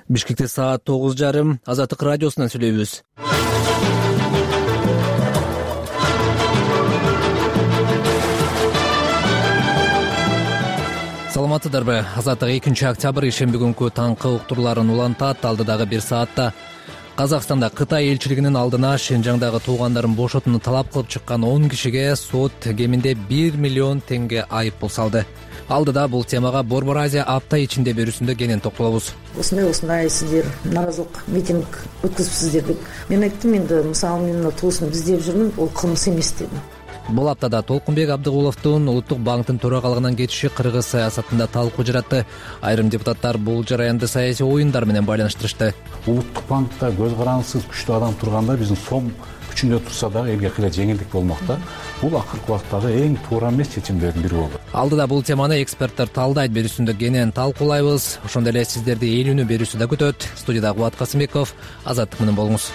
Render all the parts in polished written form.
Бишкекте саат 9:30 Азаттык радиосунан сүйлөйбүз. Саламатсыздарбы? Азаттык 2 октябрь ишемби күнкү таңкы уктурларын улантат. Алдыдагы 1 саатта Казакстанда Кытай элчилигинин алдына Шинжаңдагы туугандарын бошотууну талап кылып чыккан 10 кишиге сот кеминде 1 миллион теңге айыппул салды. Алдыда бул темага Борбор Азия апта ичинде берүүсүндө кенен токтолобуз. Осундай сиздер наразылык митинг өткөзүпсүздөр деп мен айттым. Энди мисалы мен туусун издеп жүрмүн, ол кылмыс эмес дедим. Бул аптада Толкунбек Абдыгуловдун Улуттук банктын төрагалыгынан кетиши кыргыз саясатында талкуу жаратты. Айрым депутаттар бул жараянды саясий оюндар менен байланыштырышты. Улуттук банкта көз карандысыз күчтүү адам турганда биздин сом күчүндө турса дагы элге кыйла жеңилдик болмокта. Бул акыркы убактагы эң туура эмес чечимдердин бири болду. Алдыда бул теманы эксперттер талдайт берүүсүндө кенен талкуулайбыз. Ошондой эле сиздерди ээлүүнү берүүсү да күтөт. Студияда Кубат Касымбеков, Азаттык менен болуңуз.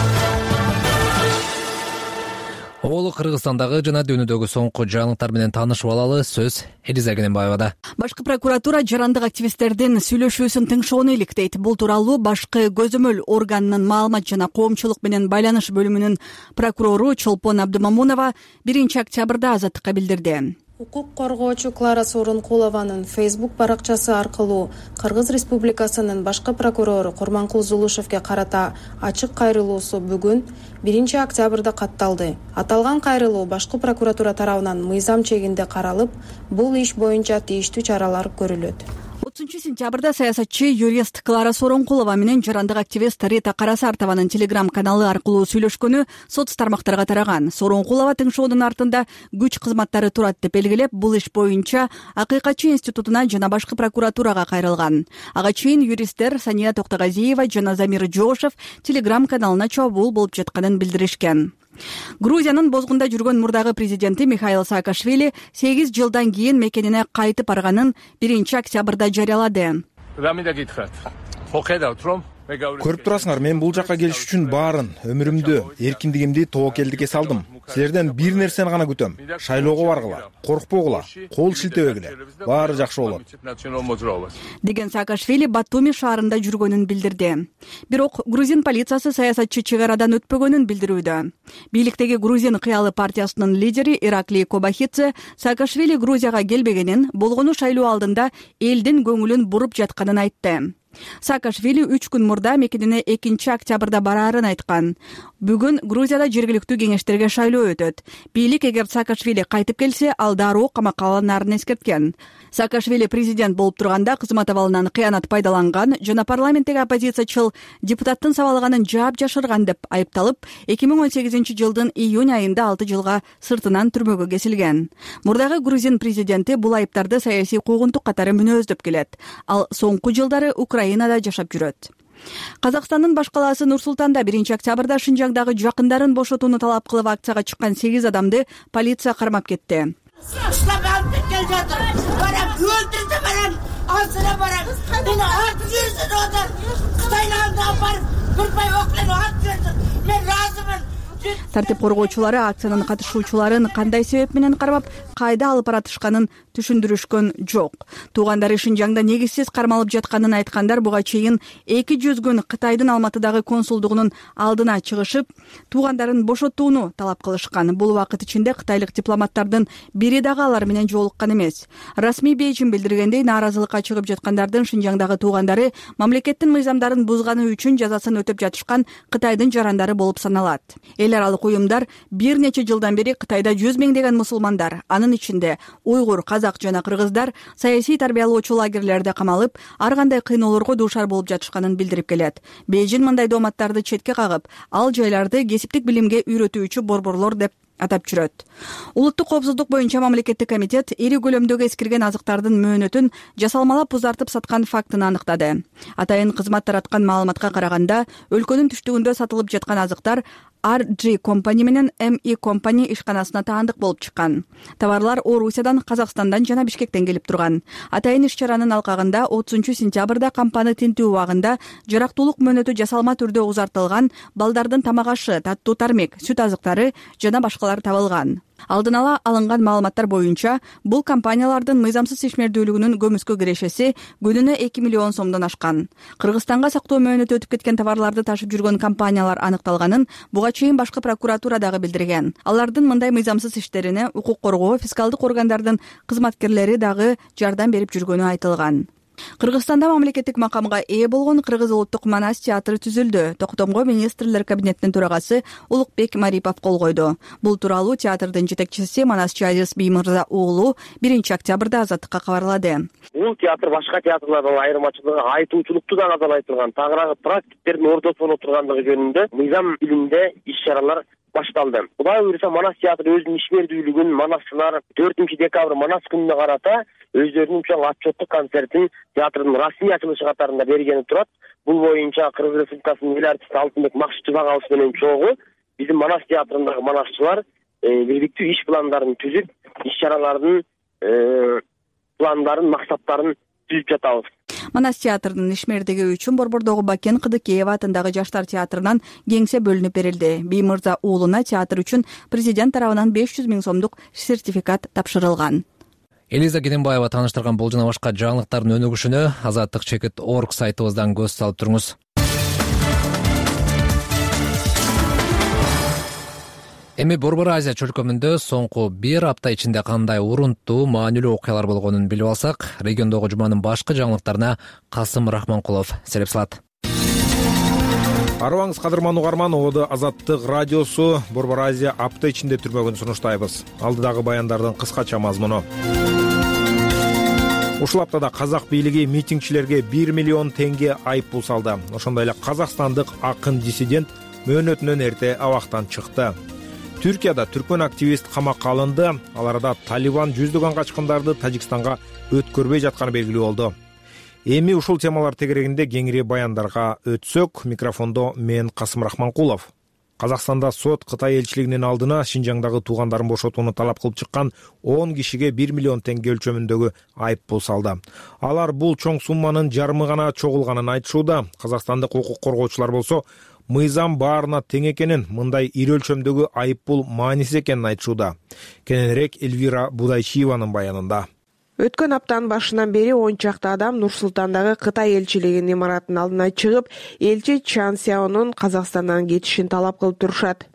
Оболу Кыргызстандагы жана дүйнөдөгү соңку жаңылыктар менен таанышып алалы. Сөз Элиза Кененбаевада. Башкы прокуратура жарандык активисттердин сүйлөшүүсүн тыңшоону иликтейт. Бул тууралуу башкы көзөмөл органынын маалымат жана коомчулук менен байланыш бөлүмүнүн прокурору Чолпон Абдымамунова 1 октябрда Азаттыкка билдирди. Укук коргоочу Клара Сооронкулованын Facebook баракчасы аркылуу Кыргыз Республикасынын башкы прокурору Курманкул Зулушевге карата ачык кайрылуусу бүгүн 1 октябрда катталды. Аталган кайрылуу башкы прокуратура тарабынан мыйзам чегинде каралып, бул иш боюнча тийиштүү чаралар көрүлөт. 30 сентябрда саясатчы юрист Клара Сооронкулова менен жарандык активист Рита Карасартованын Telegram каналы аркылуу сүйлөшкөнү соц тармактарга тараган. Сооронкулова тыңшоонун артында күч кызматтары турат деп белгилеп, бул иш боюнча Акыйкатчы институтуна жана башкы прокуратурага кайрылган. Ага чейин юристтер Сания Токтогазиева жана Замир Жошев Telegram каналына чабуул болуп жатканын билдиришкен. Грузиянын бозгунда жүргөн мурдагы президенти Михаил Саакашвили 8 жылдан кийин мекенине кайтып барганын 1 октябрда жарыялады. Көрүп турасыңар, мен бул жакка келиш үчүн баарын өмүрүмдү, эркиндигимди тобокелдикке салдым. Силерден бир нерсени гана күтөм. Шайлоого баргыла, коркпогула, кол шилтебегиле. Баары жакшы болот. Деген Саакашвили Батуми шаарында жүргөнүн билдирди. Бирок грузин полициясы саясатчы чек арадан өтпөгөнүн билдирүүдө. Бийликтеги Грузин кыялы партиясынын лидери Иракли Кобахидзе Саакашвили Грузияга келбегенин, болгону шайлоо алдында элдин көңүлүн буруп жатканын айтты. Саакашвили 3 күн мурда мекенине 2 октябрда бараарын айткан. Бүгүн Грузияда жергиликтүү кеңештерге шайлоо өтөт. Бийлик эгер Саакашвили кайтып келсе, ал дароо камакка алынарын эскерткен. Саакашвили президент болуп турганда кызмат абалынан кыянат пайдаланган жана парламенттеги оппозициячыл депутаттын сабалганын жаап жашырган деп айыпталып, 2018 жылдын июнь айында 6 жылга сыртынан түрмөгө кесилген. Мурдагы грузин президенти бул айыптарды саясий куугунтук катары мүнөздөп келет. Ал соңку жылдары Украинада жашап жүрөт. Казакстандын баш калаасы Нур-Султанда 1 октябрда Шинжаңдагы жакындарын бошотууну талап кылып акцияга чыккан 8 адамды полиция кармап кетти. Тартип коргоочулары акциянын катышуучуларын кандай себеп менен кармап, кайда алып баратышканын түшүндүрүшкөн жок. Туугандары Шинжаңда негизсиз кармалып жатканын айткандар буга чейин 200 күн Кытайдын Алматыдагы консулдугунун алдына чыгышып, туугандарын бошотууну талап кылышкан. Бул убакыт ичинде кытайлык дипломаттардын бири дагы алар менен жолуккан эмес. Расмий Бейжин билдиргендей, нааразылыкка чыгып жаткандардын Шинжаңдагы туугандары мамлекеттин мыйзамдарын бузганы үчүн жазасын өтөп жатышкан Кытайдын жарандары болуп саналат. Эл аралык уюмдар бир нече жылдан бери Кытайда 100 миңдеген мусулмандар, анын ичинде уйгур, казак жана кыргыздар саясий тарбиялоочу лагерлерде камалып, ар кандай кыйноолорго дуушар болуп жатышканын билдирип келет. Бейжин мындай дооматтарды четке кагып, ал жайларды кесиптик билимге үйрөтүүчү борборлор деп атап жүрөт. Улуттук коопсуздук боюнча мамлекеттик комитет ири көлөмдөгү эскирген азыктардын мөөнөтүн жасалмалап узартып саткан фактын аныктады. Атайын кызмат тараткан маалыматка караганда, өлкөнүн түштүгүндө сатылып жаткан азыктар RG Company менен ME Company ишканасына таандык болуп чыккан. Товарлар Орусиядан, Казакстандан жана Бишкектен келип турган. Атайын иш-чаранын алкагында 30 сентябрда кампаны тинтүү убагында жарактуулук мөөнөтү жасалма түрдө узартылган балдардын тамак ашы, таттуу тармек, сүт азыктары жана башкалар табылган. Алдын ала алынган маалыматтар боюнча бул компаниялардын мыйзамсыз ишмердүүлүгүнүн көмүскө кирешеси күнүнө 2 миллион сомдон ашкан. Кыргызстанга сактоо мөөнөтү өтүп кеткен товарларды ташып жүргөн компаниялар аныкталганын буга чейин башкы прокуратура дагы билдирген. Алардын мындай мыйзамсыз иштерине укук коргоо, фискалдык органдардын кызматкерлери дагы жардам берип жүргөнү айтылган. Кыргызстанда мамлекеттик макамга ээ болгон Кыргыз улуттук манас театры түзүлдү. Токтомго министрлер кабинетинин төрагасы Улукбек Марипов кол койду. Бул тууралуу театрдын жетекчиси манасчы Азиз Биймырза уулу 1 октябрда Азаттыкка кабарлады. Бул театр башка театрлардан айырмачылыгы айтуучулукту да назардан айтылган, тагыраагы практиктердин ортосуна отургандыгы жөнүндө мыйзам илиминде иш-чаралар башталды. Кудай буйруса Манас театры өзүнүн ишмердүүлүгүн Манасчылар 4 декабрь Манас күнүнө карата өздөрүнүн чоң отчеттук концертин театрдын расмий ачылышы катарында бергени турат. Бул боюнча Кыргыз Республикасынын эл артисти Алтынбек Максутов агабыз менен чогуу биздин Манас театрындагы манасчылар бирдиктүү иш пландарын түзүп, иш-чаралардын пландарын, максаттарын түзүп жатабыз. Манас театрынын ишмердиги үчүн Борбордогу Бакен Кыдыкеева атындагы Жаштар театрынан кеңсе бөлүнүп берилди. Биймырза уулуна театр үчүн президент тарабынан 500 000 сомдук сертификат тапшырылган. Элиза Кененбаева тааныштырган бул жана башка жаңылыктардын өнүгүшүнө azattik.org сайтыбыздан көз салып туруңуз. Эми Борбор Азия чөлкөмүндө соңку 1 апта ичинде кандай урунттуу, маанилүү окуялар болгонун билип алсак, региондогу жуманын башкы жаңылыктарына Касым Рахманкулов сереп салат. Арыбаңыз кадырман угарман, оду Азаттык радиосу Борбор Азия апта ичинде түрмөгүн сунуштайбыз. Алдыдагы баяндардын кыскача мазмуну. Ушул аптада казак бийлиги митингчилерге 1 миллион теңге айыппул салды. Ошондой эле казакстандык акын диссидент мөөнөтүнөн эрте абактан чыкты. Түркияда түркмөн активист камакка алынды. Аларда Талибан жүздөгөн качкындарды Тажикстанга өткөрбөй жатканы белгилүү болду. Эми ушул темалар тегерегинде кеңири баяндарга өтсөк, микрофондо мен Касым Рахманкулов. Казакстанда сот Кытай элчилигинин алдына Шинжаңдагы туугандарын бошотууну талап кылып чыккан 10 кишиге 1 миллион теңге өлчөмүндөгү айыппул салды. Алар бул чоң сумманын жарымы гана чогулганын айтышууда. Казакстандык укук коргоочулар болсо мыйзам баарына тең экенин, мындай ири өлчөмдөгү айыппул маанисиз экенин айтышууда. Кененирээк Эльвира Будайчиеванын баянында. Өткөн аптанын башынан бери 10 чакты адам Нур-Султандагы Кытай элчилигинин имаратынын алдына чыгып, элчи Чан Сяонун Казакстандан кетишин талап кылып турушат.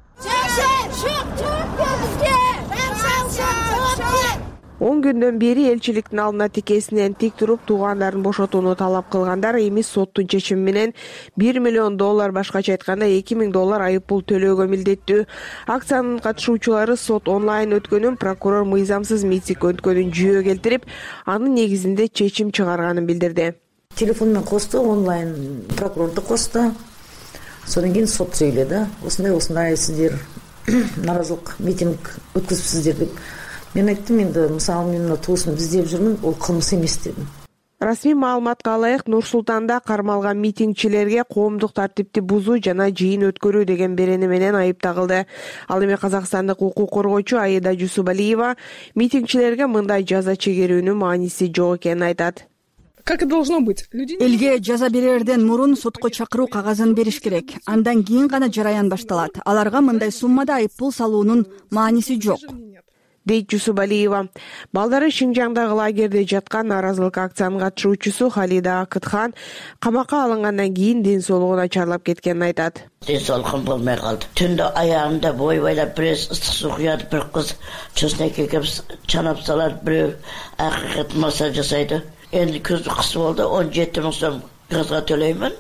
10 күндөн бери элчиликтин алдына тикесинен тик туруп туугандарын бошотууну талап кылгандар эми соттун чечими менен $1 миллион, башкача айтканда $2000 айыппул төлөөгө милдеттүү. Акциянын катышуучулары сот онлайн өткөнүн, прокурор мыйзамсыз митинг өткөнүн жүйө келтирип, анын негизинде чечим чыгарганын билдирди. Телефон менен косту, онлайн прокурорду косту. Содан кийин сот сүйлөдү. Осундай сиздер наразылык митинг өткөзүпсүздөр деп. Мен айттым, енді мысалы мен туысымды издеп жүрмін, ол кылмыс емес дедим. Расмий маалыматка ылайык, Нур-Султанда кармалган митингчилерге коомдук тартипти бузуу жана жыйын өткөрүү деген берени менен айып тагылды. Ал эми казакстандык укук коргоочу Аида Жусубалиева митингчилерге мындай жаза чегерүүнүн мааниси жок экенин айтат. Как и должно быть. Элге жаза берерден мурун сотко чакыруу кагазын бериш керек. Андан кийин гана жараян башталат. Аларга мындай суммада айыппул салуунун мааниси жок, дейт Жусубалиева. Балдары Шинжаңдагы лагерде жаткан наразылык акциянын катышуучусу Халида Акытхан камакка алынгандан кийин ден соолугу начарлап кеткенин айтат. Ден соолугум болмой калды. Түндө аягымда бой байлап бир ыстык суу куят, бир кыз чөснөк экеп чанап салат, бирөө акыйкат массаж жасайды. Энди көз кысы болду, 17 000 сом газга төлөймүн.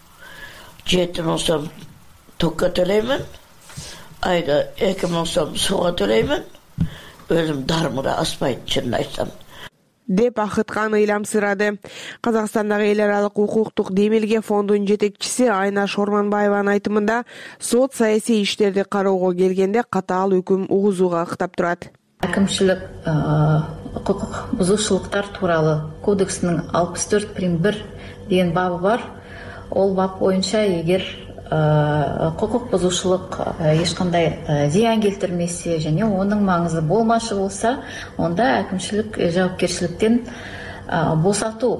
7 000 сом токко төлөймүн. Айда 2 000 сом сууга төлөймүн. Өзүм дармыра аспайт, чынын айтсам. Деп Акытхан ыйламсырады. Казакстандагы эл аралык укуктук демилге фондунун жетекчиси Айна Шорманбаеванын айтымында сот саясий иштерди кароого келгенде катаал өкүм угузууга ыктап турат. Әкімшілік құқық бұзушылықтар туралы кодексінің 64.1 деген бабы бар. Ол бап бойынша егер құқық бұзушылық ешқандай зиян келтірмесе және оның маңызы болмашы болса, онда әкімшілік жауапкершіліктен босату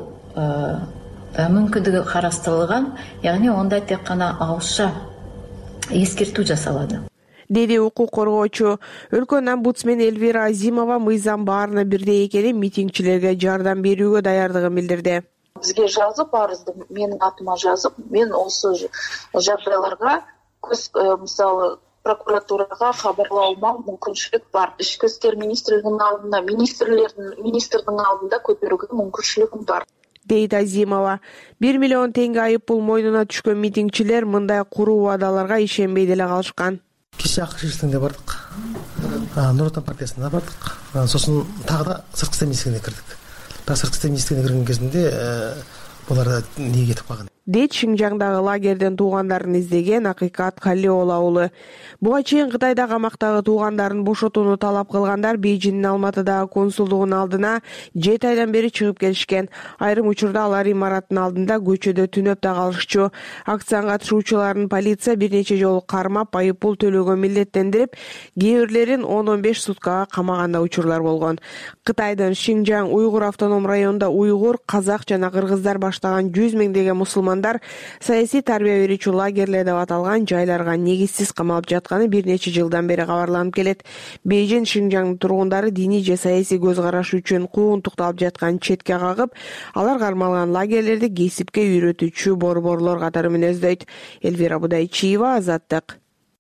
мүмкіндігі қарастырылған, яғни онда тек қана ауызша ескерту жасалады. деди укук коргоочу. Өлкөнүн омбудсмени Эльвира Азимова мыйзам баарына бирдей экенин, митингчилерге жардам берүүгө даярдыгын билдирди. Бизге жазып, арызды менин атыма жазып, мен осы жагдайларга мисалы прокуратурага кабарлоомо мүмкүнчүлүк бар. Ички иштер министрлигинин алдында, министрдин алдында көтөрүүгө мүмкүнчүлүгүм бар, дейт Азимова. 1 миллион теңге айыппул мойнуна түшкөн митингчилер мындай куруу убадаларга ишенбей деле калышкан. Киши акш иштигинде бардык. Нур Отан партиясына бардык. Сосын тагы да сырткы иштер министрлигине кирдик. Сырткы иштер министрлигине кирген кезинде булар эмнеге кетип калган? дейт Шинжаңдагы лагерден туугандарын издеген Акыйкат Калиола уулу. Буга чейин Кытайда камактагы туугандарын бошотууну талап кылгандар Бейжиңдин Алматыдагы консулдугунун алдына 7 айдан бери чыгып келишкен. Айрым учурда алар имараттын алдында көчөдө түнөп да калышчу. Акцияга катышуучуларын полиция бир нече жолу кармап, айыппул төлөөгө милдеттендирип, кээ бирлерин 10-15 суткага камаганда учурлар болгон. Кытайдын Шинжаң уйгур автоном районунда уйгур, казак жана кыргыздар баштаган 100 миңдеген мусулмандар саясий тарбия берүүчү лагерлер деп аталган жайларга негизсиз камалып жатканы бир нече жылдан бери кабарланып келет. Бейжиң Шинжаң тургундары диний же саясий көз карашы үчүн куугунтукталып жаткан четке кагып, алар кармалган лагерлерди кесипке үйрөтүүчү борборлор катары мүнөздөйт. Эльвира Будайчиева, Азаттык.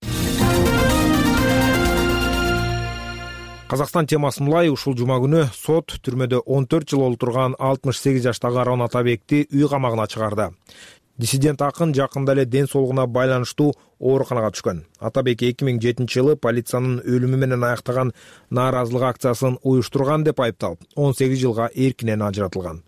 Казакстан темасы мындай: ушул жума күнү сот түрмөдө 14 жыл олтурган 68 жаштагы Арон Атабекти үй камагына чыгарды. Диссидент акын жакында эле ден соолугуна байланыштуу ооруканага түшкөн. Атабек 2007 жылы полициянын өлүмү менен аяктаган нааразылык акциясын уюштурган деп айыпталып, 18 жылга эркинен ажыратылган.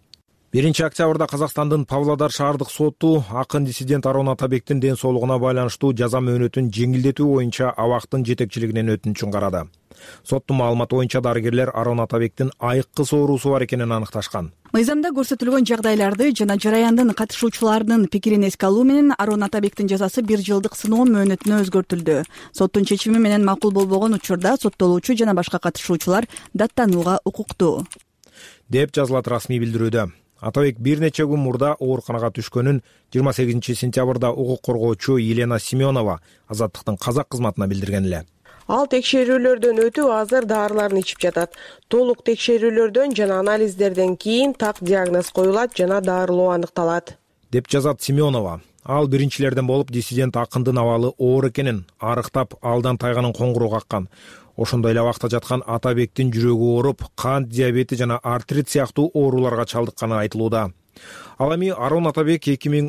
1 октябрда Казакстандын Павлодар шаардык соту акын диссидент Арон Атабектин ден соолугуна байланыштуу жаза мөөнөтүн жеңилдетүү боюнча абактын жетекчилигинен өтүнүчүн карады. Соттун маалыматы боюнча дарыгерлер Арон Атабектин айыккыс оорусу бар экенин аныкташкан. Мыйзамда көрсөтүлгөн жагдайларды жана жараяндын катышуучуларынын пикирин эске алуу менен Арон Атабектин жазасы 1 жылдык сыноо мөөнөтүнө өзгөртүлдү. Соттун чечими менен макул болбогон учурда соттолуучу жана башка катышуучулар даттанууга укуктуу, деп жазылат расмий билдирүүдө. Атабек бир нече күн мурда ооруканага түшкөнүн 28 сентябрда укук коргоочу Елена Семенова Азаттыктын казак кызматына билдирген эле. Ал текшерүүлөрдөн өтүп, азыр дарыларын ичип жатат. Толук текшерүүлөрдөн жана анализдерден кийин так диагноз коюлат жана дарылоо аныкталат, деп жазат Семенова. Ал биринчилерден болуп диссидент акындын абалы оор экенин, арыктап алдан тайганын коңгуроо каккан. Ошондой эле абакта жаткан Атабектин жүрөгү ооруп, кант диабети жана артрит сыяктуу ооруларга чалдыкканы айтылууда. Ал эми Арон Атабек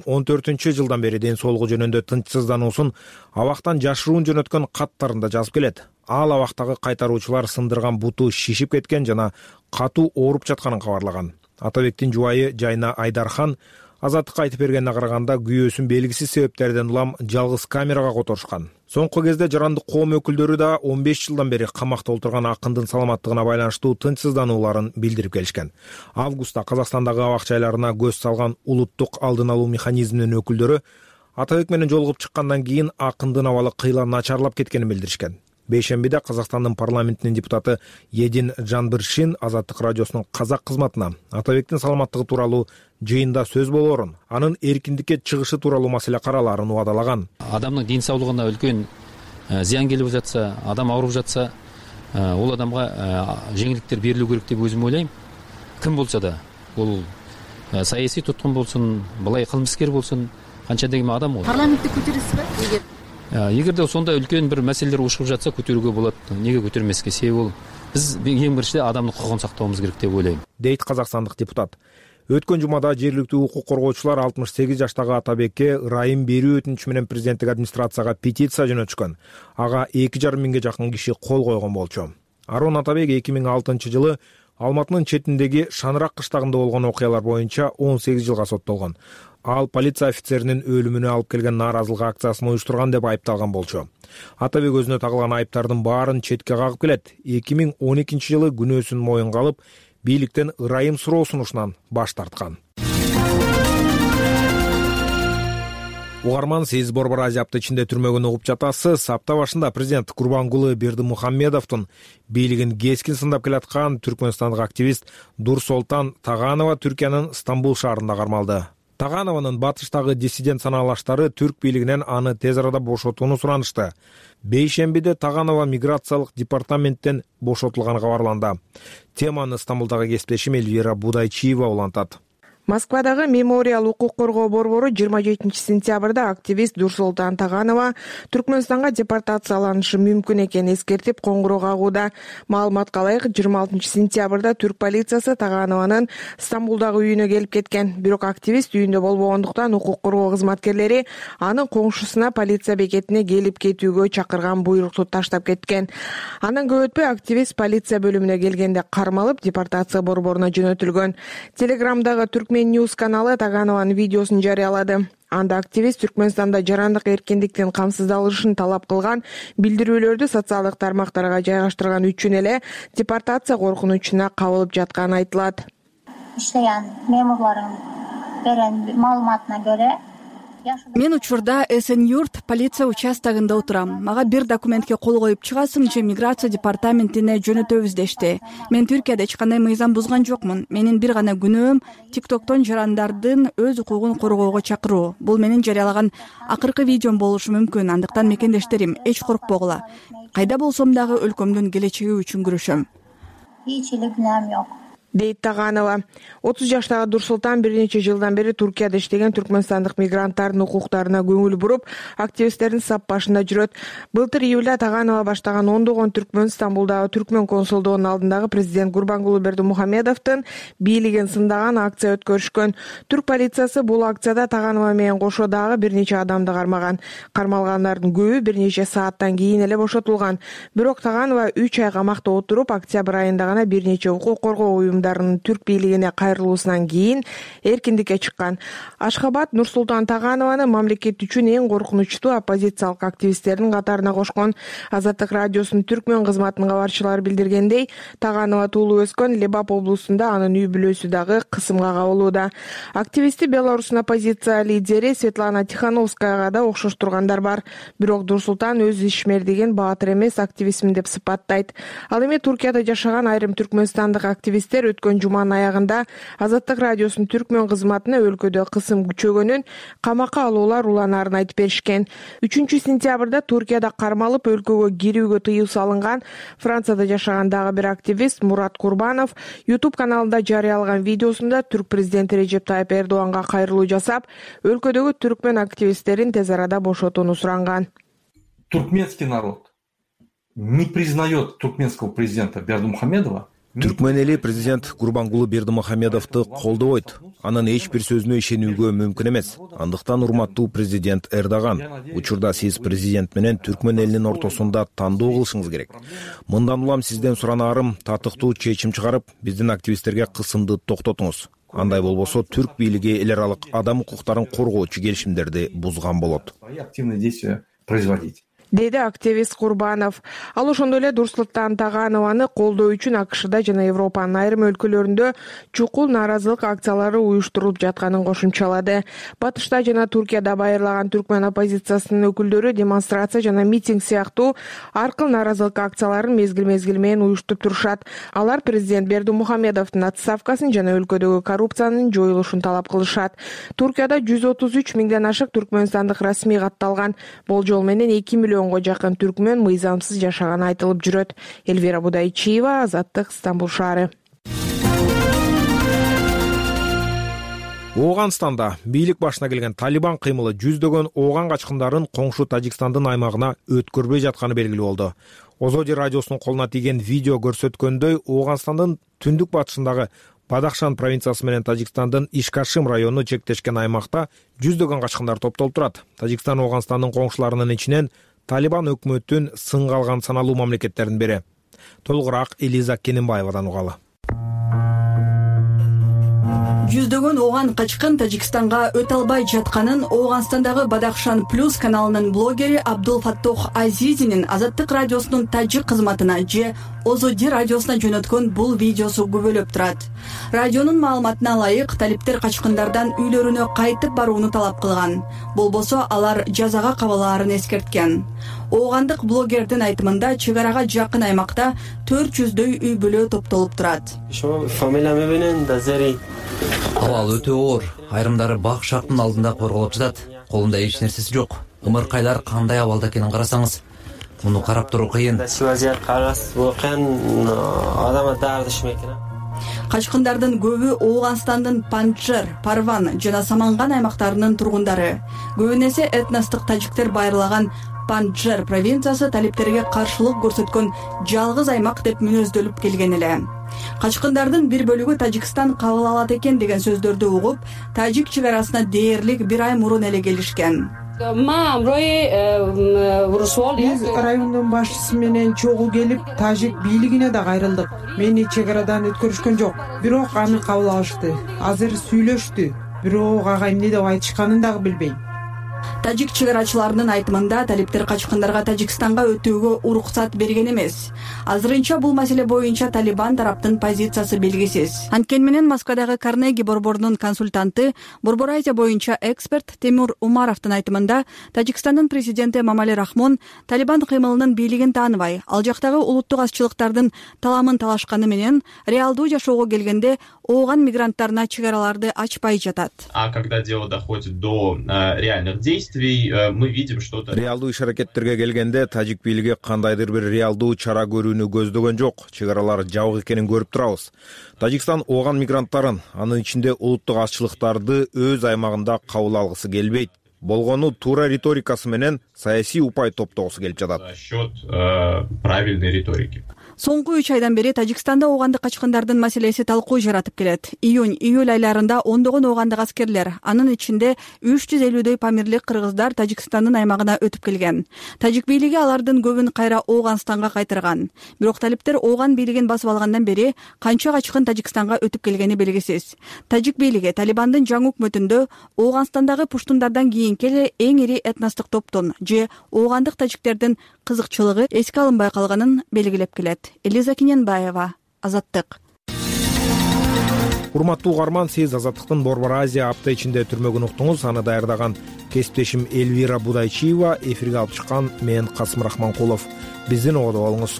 2014 жылдан бери ден соолугу жөнүндө тынчсыздануусун абактан жашыруун жөнөткөн каттарында жазып келет. Ал абактагы кайтаруучулар сындырган буту шишип кеткен жана катуу ооруп жатканын кабарлаган. Атабектин жубайы Жайна Айдархан Азаттыкка айтып бергенине караганда, күйөөсүн белгисиз себептерден улам жалгыз камерага которушкан. Соңку кезде жарандык коом өкүлдөрү да 15 жылдан бери камакта олтурган акындын саламаттыгына байланыштуу тынчсызданууларын билдирип келишкен. Августта Казакстандагы абак жайларына көз салган улуттук алдын алуу механизминин өкүлдөрү Атабек менен жолугуп чыккандан кийин акындын абалы кыйла начарлап кеткенин билдиришкен. Бейшембиде Казакстандын парламентинин депутаты Един Жанбыршин Азаттык радиосунун казак кызматына Атабектин саламаттыгы тууралуу жыйында сөз болоорун, анын эркиндикке чыгышы тууралуу маселе каралаарын убадалаган. Адамдын ден соолугуна үлкөн зыян келип жатса, адам ооруп жатса, ол адамга жеңилдиктер берилүү керек деп өзүм ойлойм. Ким болсо да, бул саясий туткун болсун, былай кылмыскер болсун, канча дегенде адам го. Парламентте көтөрөсүзбү? Эгерде сондай үлкөн бир маселелер ушугуп жатса, көтөрүүгө болот. Неге көтөрмөскө? Себеби бул биз эң биринчиден адамдын укугун сактообуз керек деп ойлойм, дейт казакстандык депутат. Өткөн жумада жергиликтүү укук коргоочулар 68 жаштагы Атабекке ырайым берүү өтүнүчү менен президенттик администрацияга петиция жөнөтүшкөн. Ага 2,5 миңге жакын киши кол койгон болчу. Арон Атабек 2006 жылы Алматынын четиндеги Шанырак кыштагында болгон окуялар боюнча 18 жылга соттолгон. Ал полиция офицеринин өлүмүнө алып келген нааразылык акциясын уюштурган деп айыпталган болчу. Атабек өзүнө тагылган айыптардын баарын четке кагып келет. 2012 жылы күнөөсүн моюнга алып, бийликтен ырайым суроо сунушунан баш тарткан. Угарман, сиз Борбор Азия апта ичинде түрмөгөн угуп жатасыз. Апта башында президент Курбангулы Бердимухаммедовдун бийлигин кескин сындап келаткан түркмөнстандык активист Дурсолтан Таганова Түркиянын Стамбул шаарында кармалды. Таганованын батыштагы диссидент санаалаштары түрк бийлигинен аны тез арада бошотууну суранышты. Бейшембиде Таганова миграциялык департаменттен бошотулганы кабарланды. Теманы Стамбулдагы кесиптешим Эльвира Будайчиева улантат. Москвадагы Мемориал укук коргоо борбору 27 сентябрда активист Нурсултан Таганова Түркмөнстанга депортацияланышы мүмкүн экенин эскертип коңгуроо кагууда. Маалыматка ылайык 26 сентябрда түрк полициясы Таганованын Стамбулдагы үйүнө келип кеткен. Бирок активист үйүндө болбогондуктан укук коргоо кызматкерлери анын коңшусуна полиция бекетине келип кетүүгө чакырган буйрукту таштап кеткен. Андан көп өтпөй активист полиция бөлүмүнө келгенде кармалып депортация борборуна жөнөтүлгөн. Телеграмдагы Түркмен Ньюс каналы Таганованын видеосун жарыялады. Анда активист Түркмөнстанда жарандык эркиндиктин камсыздалышын талап кылган билдирүүлөрдү социалдык тармактарга жайгаштырган үчүн эле депортация коркунучуна кабылып жатканы айтылат. Иштеген мемурлардын берген маалыматына көрө мен учурда Эсен-Юрт полиция участогунда отурам. Мага бир документке кол коюп чыгасың же миграция департаментине жөнөтөбүз дешти. Мен Түркияда эч кандай мыйзам бузган жокмун. Менин бир гана күнөөм TikToктон жарандардын өз укугун коргоого чакыруу. Бул менин жарыялаган акыркы видеом болушу мүмкүн. Андыктан мекендештерим, эч коркпогула. Кайда болсом дагы өлкөмдүн келечеги үчүн күрөшөм. Эч эле күнөөм жок, дейт Таганова. 30 жаштагы Нурсултан бир нече жылдан бери Түркияда иштеген түркмөнстандык мигранттардын укуктарына көңүл буруп, активисттердин сап башында жүрөт. Былтыр июлда Таганова баштаган ондогон түркмөн Стамбулдагы түркмөн консулдугунун алдындагы президент Гурбангулы Бердимухамедовдун бийлигин сындаган акция өткөрүшкөн. Түрк полициясы бул акцияда Таганова менен кошо дагы бир нече адамды кармаган. Кармалгандардын көбү бир нече сааттан кийин эле бошотулган. Бирок Таганова 3 ай камакта отуруп, октябрь айында гана бир нече укук коргоо түрк бийлигине кайрылуусунан кийин эркиндикке чыккан. Ашхабад Нурсултан Таганованы мамлекет үчүн эң коркунучтуу оппозициялык активисттердин катарына кошкон. Азаттык радиосунун түркмөн кызматынын кабарчылары билдиргендей, Таганова туулуп өскөн Лебап облусунда анын үй бүлөсү дагы кысымга кабылууда. Активисти Беларустун оппозиция лидери Светлана Тихановскаяга да окшош тургандар бар. Бирок Нурсултан өз ишмердигин баатыр эмес активистмин деп сыпаттайт. Ал эми Туркияда жашаган айрым түркмөнстандык активисттер өткөн жуманын аягында Азаттык радиосунун түркмөн кызматына өлкөдө кысым күчөгөнүн, камакка алуулар уланаарын айтып беришкен. 3 сентябрда Туркияда кармалып өлкөгө кирүүгө тыюу салынган Францияда жашаган дагы бир активист Мурат Курбанов YouTube каналында жарыялаган видеосунда түрк президенти Режеп Тайып Эрдоганга кайрылуу жасап, өлкөдөгү түркмөн активисттерин тез арада бошотууну суранган. Туркменский народ не признает туркменского президента Бердимухамедова. Түркмөн эли президент Гурбангулы Бердимухамедовду колдобойт. Анын эч бир сөзүнө ишенүүгө мүмкүн эмес. Андыктан урматтуу президент Эрдоган, учурда сиз президент менен Түркмөн элинин ортосунда тандоо кылышыңыз керек. Мындан улам сизден суранаарым татыктуу чечим чыгарып, биздин активисттерге кысымды токтотуңуз. Андай болбосо түрк бийлиги эл аралык адам укуктарын коргоочу келишимдерди бузган болот. Активные действия производить. Деди активист Курбанов. Ал ошондой эле Нурсултан Таганованы колдоо үчүн АКШда жана Европанын айрым өлкөлөрүндө чукул нааразылык акциялары уюштурулуп жатканын кошумчалады. Батышта жана Туркияда байырлаган түркмөн оппозициясынын өкүлдөрү демонстрация жана митинг сыяктуу аркыл нааразылык акцияларын мезгил менен уюштуруп турушат. Алар президент Бердимухамедовдун отставкасын жана өлкөдөгү коррупциянын жоюлушун талап кылышат. Туркияда 133 миңден ашык түркмөнстандык расмий катталган. Болжол менен 2 миллионго жакын түркмөн мыйзамсыз жашаганы айтылып жүрөт. Эльвира Будайчиева, Азаттык, Стамбул шаары. Ооганстанда бийлик башына келген Талибан кыймылы жүздөгөн ооган качкындарын коңшу Тажикстандын аймагына өткөрбөй жатканы белгилүү болду. Озоди радиосунун колуна тийген видео көрсөткөндөй, Ооганстандын түндүк батышындагы Бадахшан провинциясы менен Тажикстандын Ишкашим району чектешкен аймакта жүздөгөн качкындар топтолуп турат. Тажикстан Ооганстандын коңшуларынын ичинен Талибан өкмөтүн сынга алган саналуу мамлекеттердин бири. Толугураак Элиза Кененбаевадан угалы. Жүздөгөн ооган качкын Тажикстанга өтө албай жатканын Ооганстандагы Бадахшан Плюс каналынын блогери Абдул Фаттох Азизинин Азаттык радиосунун тажик кызматына же Озоди радиосуна жөнөткөн бул видеосу күбөлөп турат. Радионун маалыматына ылайык, талиптер качкындардан үйлөрүнө кайтып барууну талап кылган. Болбосо алар жазага кабылаарын эскерткен. Оогандык блогердин айтымында чыгарага жакын аймакта 400дөй үй бүлө топтолуп турат. Абал өтө оор. Айрымдары бак шактын алдында корголуп жатат. Колунда эч нерсеси жок. Ымыркайлар кандай абалда экенин карасаңыз, муну карап туруу кыйын. Качкындардын көбү Ооганстандын Панджшер, Парван жана Саманган аймактарынын тургундары. Көбүнесе этностук тажиктер байырлаган Панджшер провинциясы талиптерге каршылык көрсөткөн жалгыз аймак деп мүнөздөлүп келген эле. Качкындардын бир бөлүгү Тажикстан кабыл алат экен деген сөздөрдү угуп, тажик чек-арасына дээрлик бир ай мурун эле келишкен. Биз райондун башчысы менен чогуу келип, тажик бийлигине да кайрылдык. Мени чек-арадан өткөрүшкөн жок. Бирок аны кабыл алышты. Азыр сүйлөштү. Бирок ага эмне деп айтышканын дагы билбейм. Тажик чек-арачыларынын айтымында талиптер качкындарга Тажикстанга өтүүгө уруксат берген эмес. Азырынча бул маселе боюнча Талибан тараптын позициясы белгисиз. Анткени менен Москвадагы Карнеги борборунун консультанты, Борбор Азия боюнча эксперт Темур Умаровдун айтымында Тажикстандын президенти Эмомали Рахмон Талибан кыймылынын бийлигин тааныбай, ал жактагы улуттук азчылыктардын таламын талашканы менен реалдуу жашоого келгенде ооган мигранттарына чек-араларды ачпай жатат. А когда дело доходит до реальных действий, мы видим, что реалдуу иш-аракеттерге келгенде тажик бийлиги кандайдыр бир реалдуу чара көрүүнү көздөгөн жок. Чек-аралар жабык экенин көрүп турабыз. Тажикстан ооган мигранттарын, анын ичинде улуттук азчылыктарды өз аймагында кабыл алгысы келбейт. Болгону туура риторикасы менен саясий упай топтогусу келип жатат. За счет правильной риторики. Соңку 3 айдан бери Тажикстанда оогандык качкындардын маселеси талкуу жаратып келет. Июнь-июль айларында ондогон оогандык аскерлер, анын ичинде 350дөй памирлик кыргыздар Тажикстандын аймагына өтүп келген. Тажик бийлиги алардын көбүн кайра Ооганстанга кайтарган. Бирок талиптер ооган бийлигин басып алгандан бери канча качкын Тажикстанга өтүп келгени белгисиз. Тажик бийлиги Талибандын жаңы өкмөтүндө Ооганстандагы пуштундардан кийинки эле эң ири этностук топтун же оогандык тажиктердин кызыкчылыгы эске алынбай калганын белгилеп келет. Элиза Киненбаева, Азаттык. Урматтуу угарман, сиз Азаттыктын Борбор Азия апта ичинде түрмөгүн уктуңуз. Аны даярдаган кесиптешим Элвира Будайчиева, эфирге алып чыккан мен Касым Рахманкулов. Биздин ободо болуңуз.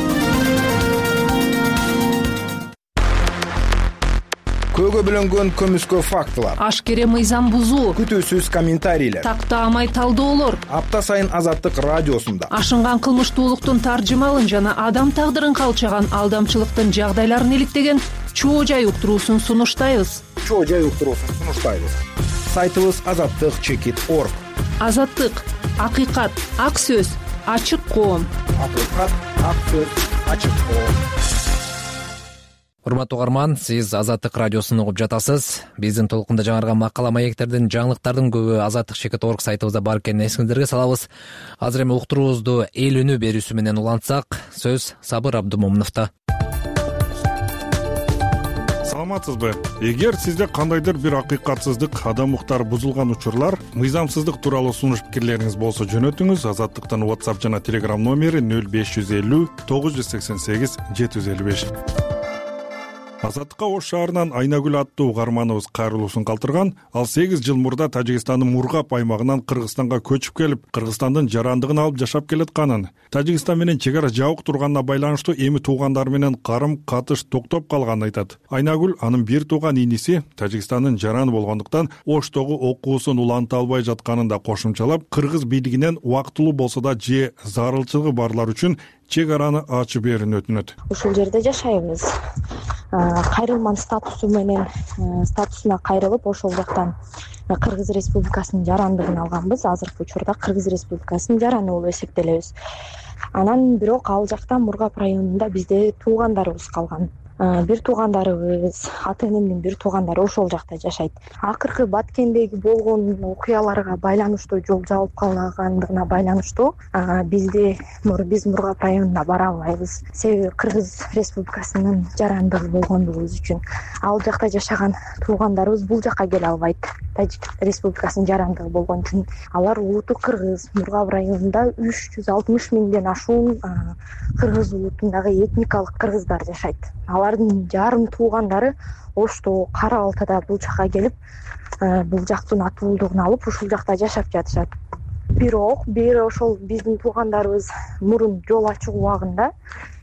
Көөгө бөлөнгөн көмүскө фактылар, ашкере мыйзам бузуу, күтүүсүз комментарийлер, тактаамай талдоолор апта сайын Азаттык радиосунда ашынган кылмыштуулуктун таржымалын жана адам тагдырын калчаган алдамчылыктын жагдайларын иликтеген чоо жай уктуруусун сунуштайбыз. Сайтыбыз azattik.org. Азаттык, акыйкат, ак сөз, ачык коом. Акыйкат, ак сөз, ачык коом. Урматтуу угарман, сиз Азаттык радиосун угуп жатасыз. Биздин толкунда жаңырган макала маектердин, жаңылыктардын көбү azattik.org сайтыбызда бар экенин эсиңиздерге салабыз. Азыр эми уктуруубузду эл үнү берүүсү менен улантсак, сөз Сабыр Абдумомуновдо. Саламатсызбы? Эгер сизде кандайдыр бир акыйкатсыздык, адам укуктары бузулган учурлар, мыйзамсыздык тууралуу сунуш пикирлериңиз болсо жөнөтүңүз. Азаттыктын WhatsApp жана Telegram номери 0550 988 755. Азаттыкка Ош шаарынан Айнагүл аттуу угарманыбыз кайрылуусун калтырган. Ал 8 жыл мурда Тажикстандын Мургап аймагынан Кыргызстанга көчүп келип, Кыргызстандын жарандыгын алып жашап келатканын, Тажикстан менен чек ара жабык турганына байланыштуу эми туугандары менен карым-катыш токтоп калганын айтат. Айнагүл анын бир тууган иниси Тажикстандын жараны болгондуктан Оштогу окуусун уланта албай жатканын да кошумчалап, кыргыз бийлигинен убактылуу болсо да же зарылчылыгы барлар үчүн чек араны ачып берүүнү өтүнөт. Ушул жерде жашайбыз. Кайрылман статусуна кайрылып, ошол жактан Кыргыз Республикасынын жарандыгын алганбыз. Азыркы учурда Кыргыз Республикасынын жараны болуп эсептелебиз. Анан бирок ал жакта Мургап районунда бизде туугандарыбыз калган. Бир туугандарыбыз, ата-энемдин бир туугандары ошол жакта жашайт. Акыркы Баткендеги болгон окуяларга байланыштуу, жол жабылып калгандыгына байланыштуу биз Мургап районуна бара албайбыз. Себеби Кыргыз Республикасынын жарандыгы болгондугубуз үчүн. Ал жакта жашаган туугандарыбыз бул жакка келе албайт. Тажик Республикасынын жарандыгы болгон үчүн алар улуту Кыргыз. Мургап районунда 360 миңден ашуун кыргыз улутундагы этникалык кыргыздар жашайт. Алардын жарым туугандары Ошто, Кара Алтада бул жакка келип, бул жактын атуулдугун алып, ушул жакта жашап жатышат. Бирок ошол биздин туугандарыбыз мурун жол ачуу убагында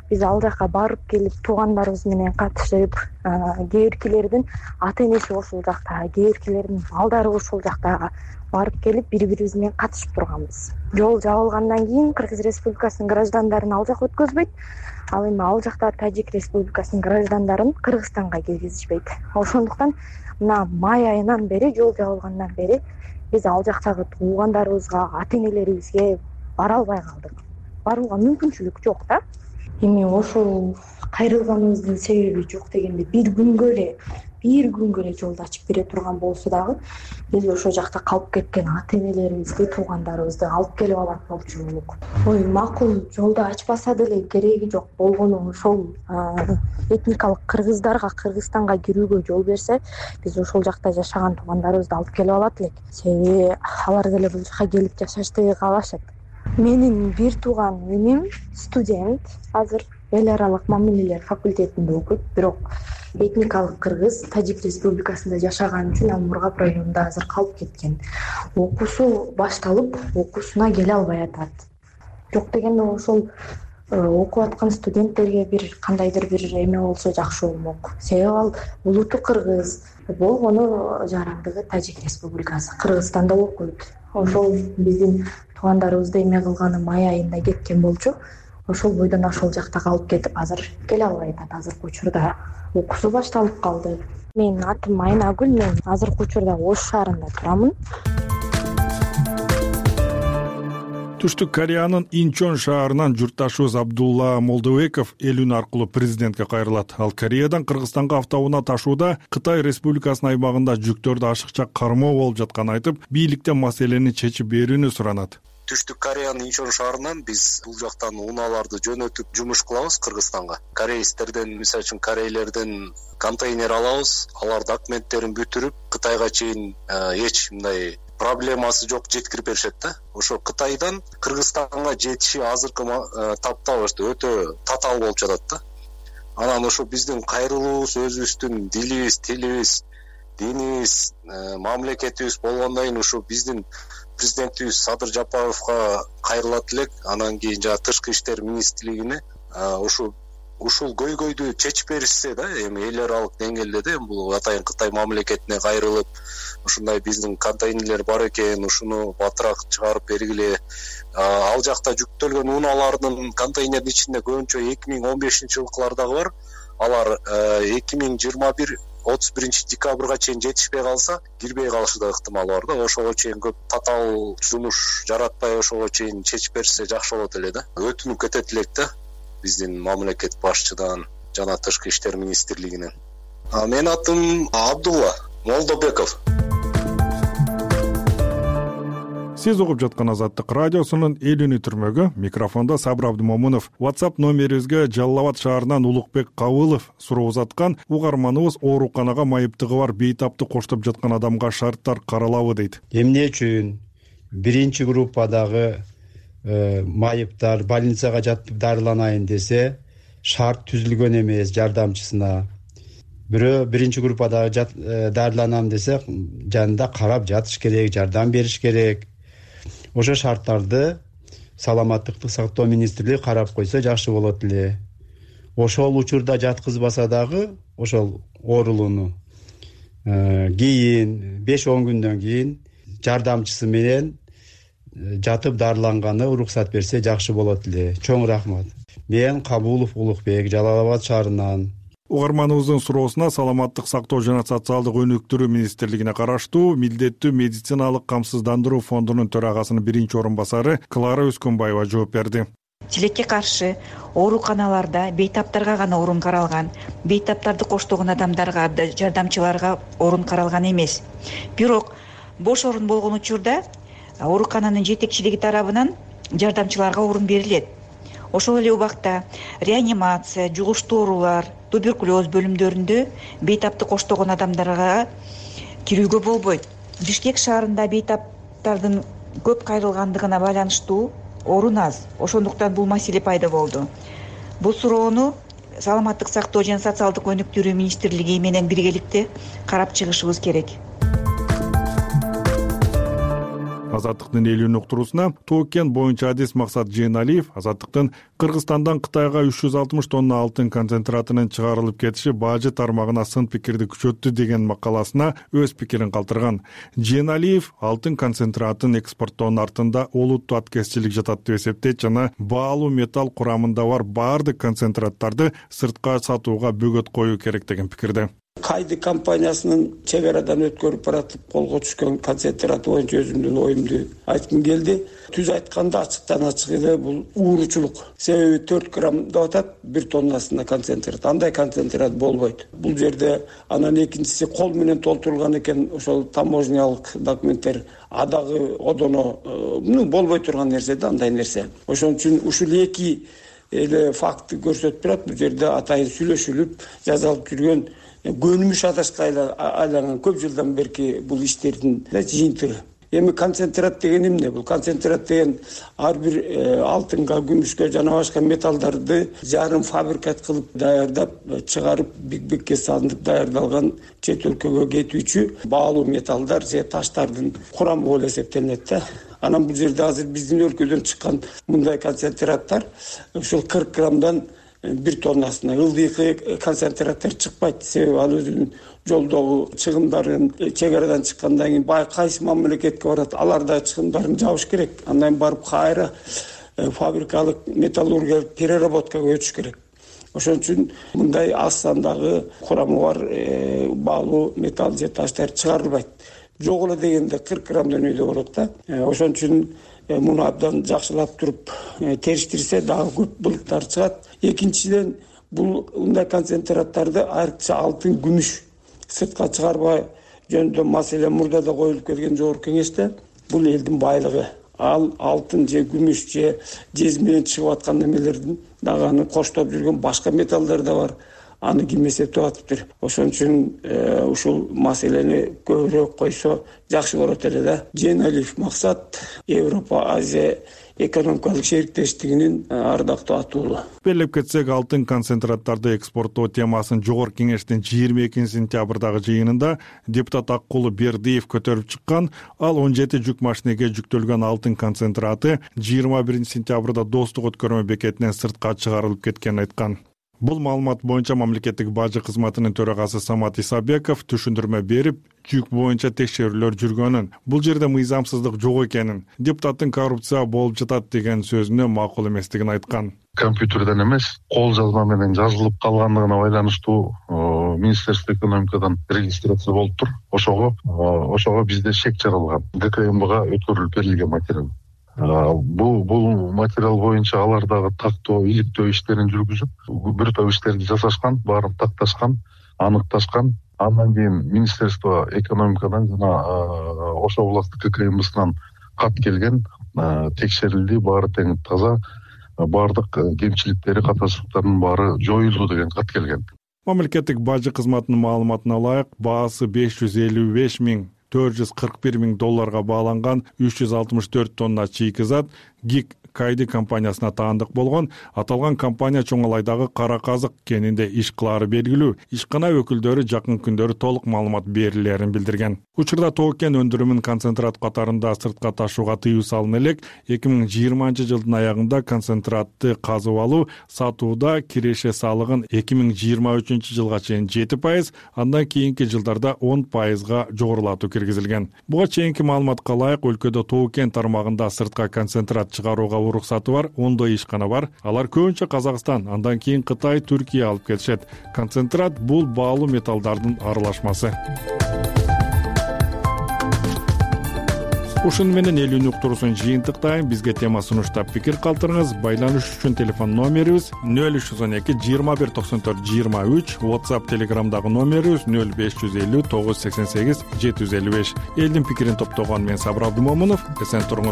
биз ал жака барып келип туугандарыбыз менен катышып, кээ биркилердин ата энеси ошол жакта, кээ биркилердин балдары ошол жакта барып келип бири-бирибиз менен катышып турганбыз. Жол жабылгандан кийин Кыргыз Республикасынын граждандарын ал жак өткөзбөйт. Ал эми ал жакта Тажик Республикасынын граждандарын Кыргызстанга киргизишпейт. Ошондуктан мына май айынан бери, жол жабылгандан бери биз ал жактагы туугандарыбызга, ата энелерибизге бара албай калдык. Барууга мүмкүнчүлүк жок да. Эми ошол кайрылганыбыздын себеби жок дегенде бир күнгө эле жолду ачып бере турган болсо дагы биз ошол жакта калып кеткен ата энелерибизди, туугандарыбызды алып келип алат болчу болук. Ой, макул, жолду ачпаса деле кереги жок. Болгону ошол этникалык кыргыздарга Кыргызстанга кирүүгө жол берсе, биз ошол жакта жашаган туугандарыбызды алып келип алат элек. Себеби алар деле бул жака келип жашашты каалашат. Менин бир тууган иним студент, азыр эл аралык мамилелер факультетинде окуйт, бирок этникалык кыргыз Тажик Республикасында жашаган үчүн ал Мургап районунда азыр калып кеткен. Окуусу башталып, окуусуна келе албай атат. Жок дегенде ошол окуп аткан студенттерге бир кандайдыр бир эме болсо жакшы болмок. Себеби ал улуту кыргыз, болгону жарандыгы Тажик Республикасы, Кыргызстанда окуйт. Ошол биздин туугандарыбызды эме кылганы май айында кеткен болчу. Ошол бойдон ошол жакта калып кетип, азыр келе албай атат. Азыркы учурда окуусу башталып калды. Менин атым Айнагүл, мен азыркы учурда Ош шаарында турамын. Түштүк Кореянын Инчон шаарынан журтташыбыз Абдулла Молдобеков эл үн аркылуу президентке кайрылат. Ал Кореядан Кыргызстанга автоунаа ташууда Кытай Республикасынын аймагында жүктөрдү ашыкча кармоо болуп жатканын айтып, бийликтен маселени чечип берүүнү суранат. Түштүк Кореянын Инчон шаарынан биз бул жактан унааларды жөнөтүп жумуш кылабыз Кыргызстанга. Кореецтерден, мисалы үчүн корейлерден контейнер алабыз, алар документтерин бүтүрүп Кытайга чейин эч мындай проблемасы жок жеткирип беришет да. Ошо Кытайдан Кыргызстанга жетиши азыркы тапта өтө татаал болуп жатат да. Анан ошо биздин кайрылуубуз өзүбүздүн дилибиз, тилибиз, динибиз, мамлекетибиз болгондон кийин ошо биздин президентибиз Садыр Жапаровго кайрылат элек. Анан кийин жана Тышкы иштер министрлигине ушул көйгөйдү чечип беришсе да, эми эл аралык деңгээлде да бул атайын Кытай мамлекетине кайрылып, ушундай биздин контейнерлер бар экен, ушуну батыраак чыгарып бергиле. Ал жакта жүктөлгөн унаалардын контейнердин ичинде көбүнчө 2015-жылкылардагы бар. Алар 2021 декабрга чейин жетишпей калса, кирбей калышы да ыктымалы бар да. Ошого чейин көп татаал жумуш жаратпай, ошого чейин чечип берсе жакшы болот эле да. Өтүнүп кетет элек да биздин мамлекет башчыдан жана Тышкы иштер министрлигинен. Менин атым Абдулла Молдобеков. Сиз угуп жаткан Азаттык радиосунун эл үнү түрмөгү, микрофондо Сабыр Абдымомунов. WhatsApp номерибизге Жалал Абад шаарынан Улукбек Кабылов суроо узаткан. Угарманыбыз ооруканага майыптыгы бар бейтапты коштоп жаткан адамга шарттар каралабы дейт. Эмне үчүн биринчи группадагы майыптар больницага жатып дарыланайын десе, шарт түзүлгөн эмес жардамчысына. Бирөө биринчи группадагы дарыланам десе, жанында карап жатыш керек, жардам бериш керек. Ошо шарттарды Саламаттыкты сактоо министрлиги карап койсо жакшы болот эле. Ошол учурда жаткызбаса дагы, ошол оорулууну кийин 5-10 күндөн кийин жардамчысы менен жатып дарыланганы уруксат берсе жакшы болот эле. Чоң рахмат. Мен Кабулов Улукбек, Жалал Абад шаарынан. Угарманыбыздын суроосуна Саламаттык сактоо жана социалдык өнүктүрүү министрлигине караштуу милдеттүү медициналык камсыздандыруу фондунун төрагасынын биринчи орун басары Клара Өскөнбаева жооп берди. Тилекке каршы ооруканаларда бейтаптарга гана орун каралган, бейтаптарды коштогон адамдарга, жардамчыларга орун каралган эмес. Бирок бош орун болгон учурда оорукананын жетекчилиги тарабынан жардамчыларга орун берилет. Ошол эле убакта реанимация, жугуштуу оорулар, туберкулез бөлүмдөрүндө бейтапты коштогон адамдарга кирүүгө болбойт. Бишкек шаарында бейтаптардын көп кайрылгандыгына байланыштуу орун аз. Ошондуктан бул маселе пайда болду. Бул суроону Саламаттык сактоо жана социалдык өнүктүрүү министрлиги менен биргеликте карап чыгышыбыз керек. Азаттыктын элүүнүн уктуруусуна Тоокен боюнча адис Максат Жейналиев Азаттыктын Кыргызстандан Кытайга 360 тонна алтын концентратынын чыгарылып кетиши бажы тармагына сын пикирди күчөттү деген макаласына өз пикирин калтырган. Жейналиев алтын концентратын экспорттоонун артында олуттуу аткезчилик жатат деп эсептейт жана баалуу металл курамында бар баардык концентраттарды сыртка сатууга бөгөт коюу керек деген пикирде. Кайды компаниясынын чек арадан өткөрүп баратып колго түшкөн концентрат боюнча өзүмдүн оюмду айткым келди. Түз айтканда ачыктан ачык эле бул ууручулук. Себеби 4 грамм деп атат 1 тоннасында концентрат. Андай концентрат болбойт. Бул жерде анан экинчиси кол менен толтурулган экен, ошол таможнялык документтер адагы одоно болбой турган нерсе да, андай нерсе. Ошон үчүн ушул эки эле факты көрсөтүп турат. Бул жерде атайын сүйлөшүлүп, жазылып жүргөн көнүмүш адашка айланган көп жылдан берки бул иштердин жыйынтыгы. Эми концентрат деген эмне? Бул концентрат деген ар бир алтынга, күмүшкө жана башка металлдарды жарым фабрикат кылып даярдап, чыгарып, бик-бикке салынып даярдалган чет өлкөгө кетүүчү баалуу металлдар же таштардын курамы болуп эсептелинет да. Анан бул жерде азыр биздин өлкөдөн чыккан мындай концентраттар ушул 40 граммдан 1 тоннасына ылдыйкы концентраттар чыкпайт. Себеби ал өзүнүн жолдогу чыгымдарын чек арадан чыккандан кийин кайсы мамлекетке барат, аларда чыгымдарын жабыш керек. Андан барып кайра фабрикалык металлургиялык переработкага өтүш керек. Ошон үчүн мындай аз сандагы курамы бар баалуу металл же таштар чыгарылбайт. Жок эле дегенде 40 граммдан үйдө болот да. Ошон үчүн муну абдан жакшылап туруп териштирсе дагы көп былыктар чыгат. Экинчиден бул мындай концентраттарды айрыкча алтын, күмүш сыртка чыгарбай жөнүндө маселе мурда да коюлуп келген жогорку кеңеште. Бул элдин байлыгы. Ал алтын же күмүш же жез менен чыгып аткан немелердин дагы аны коштоп жүргөн башка металлдар да бар. Аны ким эсептеп атыптыр. Ошон үчүн ушул маселени көбүрөөк койсо жакшы болот эле да. Жейналиев Максат, Европа Азия экономикалык шериктештигинин ардактуу атуулу. Белеп кетсек, алтын концентраттарды экспорттоо темасын жогорку кеңештин 22 сентябрдагы жыйынында депутат Аккулу Бердиев көтөрүп чыккан. Ал 17 жүк машинеге жүктөлгөн алтын концентраты 21 сентябрда Достук өткөрмө бекетинен сыртка чыгарылып кеткенин айткан. Бул маалымат боюнча мамлекеттик бажы кызматынын төрагасы Самат Исабеков түшүндүрмө берип, жүк боюнча текшерүүлөр жүргөнүн, бул жерде мыйзамсыздык жок экенин, депутаттын коррупция болуп жатат деген сөзүнө макул эместигин айткан. Компьютерден эмес, кол жазма менен жазылып калгандыгына байланыштуу Министерство экономикадан регистрация болуптур. Ошого бизде шек жаралган. ГКМБга өткөрүлүп берилген материал. Бул материал боюнча алар дагы тактоо, иликтөө иштерин жүргүзүп, бир топ иштерди жасашкан, баарын такташкан, аныкташкан. Андан кийин Министерство экономикадан жана Ош областтык ККМБсынан кат келген, текшерилди, баары тең таза, баардык кемчиликтери, катачылыктардын баары жоюлду деген кат келген. Мамлекеттик бажы кызматынын маалыматына ылайык, баасы 555,441 миң долларга бааланган 364 тонна чийки зат ГИК Кайды компаниясына таандык болгон. Аталган компания Чоңалайдагы Кара Казык кенинде иш кылаары белгилүү. Ишкана өкүлдөрү жакын күндөрү толук маалымат берилерин билдирген. Учурда Тоокен өндүрүмүн концентрат катарында сыртка ташууга тыюу салына элек. 2020 жылдын аягында концентратты казып алуу, сатууда киреше салыгын 2023 жылга чейин 7%, андан кийинки жылдарда 10%га жогорулатуу киргизилген. Буга чейинки маалыматка ылайык, өлкөдө Тоокен тармагында сыртка концентрат чыгарууга уруксаты бар 10 ишкана бар. Алар көбүнчө Казакстан, андан кийин Кытай, Түркия алып кетишет. Концентрат бул баалуу металлдардын аралашмасы. Ушун менен элүүнү уктуруусун жыйынтыктайын. Бизге тема сунуштап пикир калтырыңыз. Байланыш үчүн телефон номерибиз 0312 21 94 23, WhatsApp, Telegramдагы номерибиз 0550 988 755. Элдин пикирин топтогон мен Сабыр Абдымомунов. Эсен туруңуз.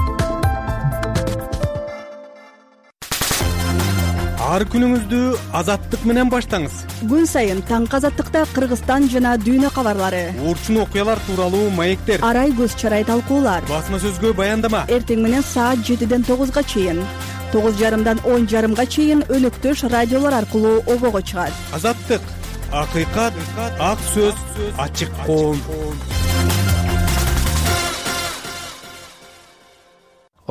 Ар күнүңүздү азаттык менен баштаңыз. Күн сайын таңкы азаттыкта Кыргызстан жана дүйнө кабарлары, урчун окуялар тууралуу маектер, арай көз чарай талкуулар, басма сөзгө баяндама. Эртең менен саат 7ден 9га чейин, 9:30дан 10:30га чейин өнөктөш радиолор аркылуу обого чыгат. Азаттык, акыйкат, ак сөз, ачык коом.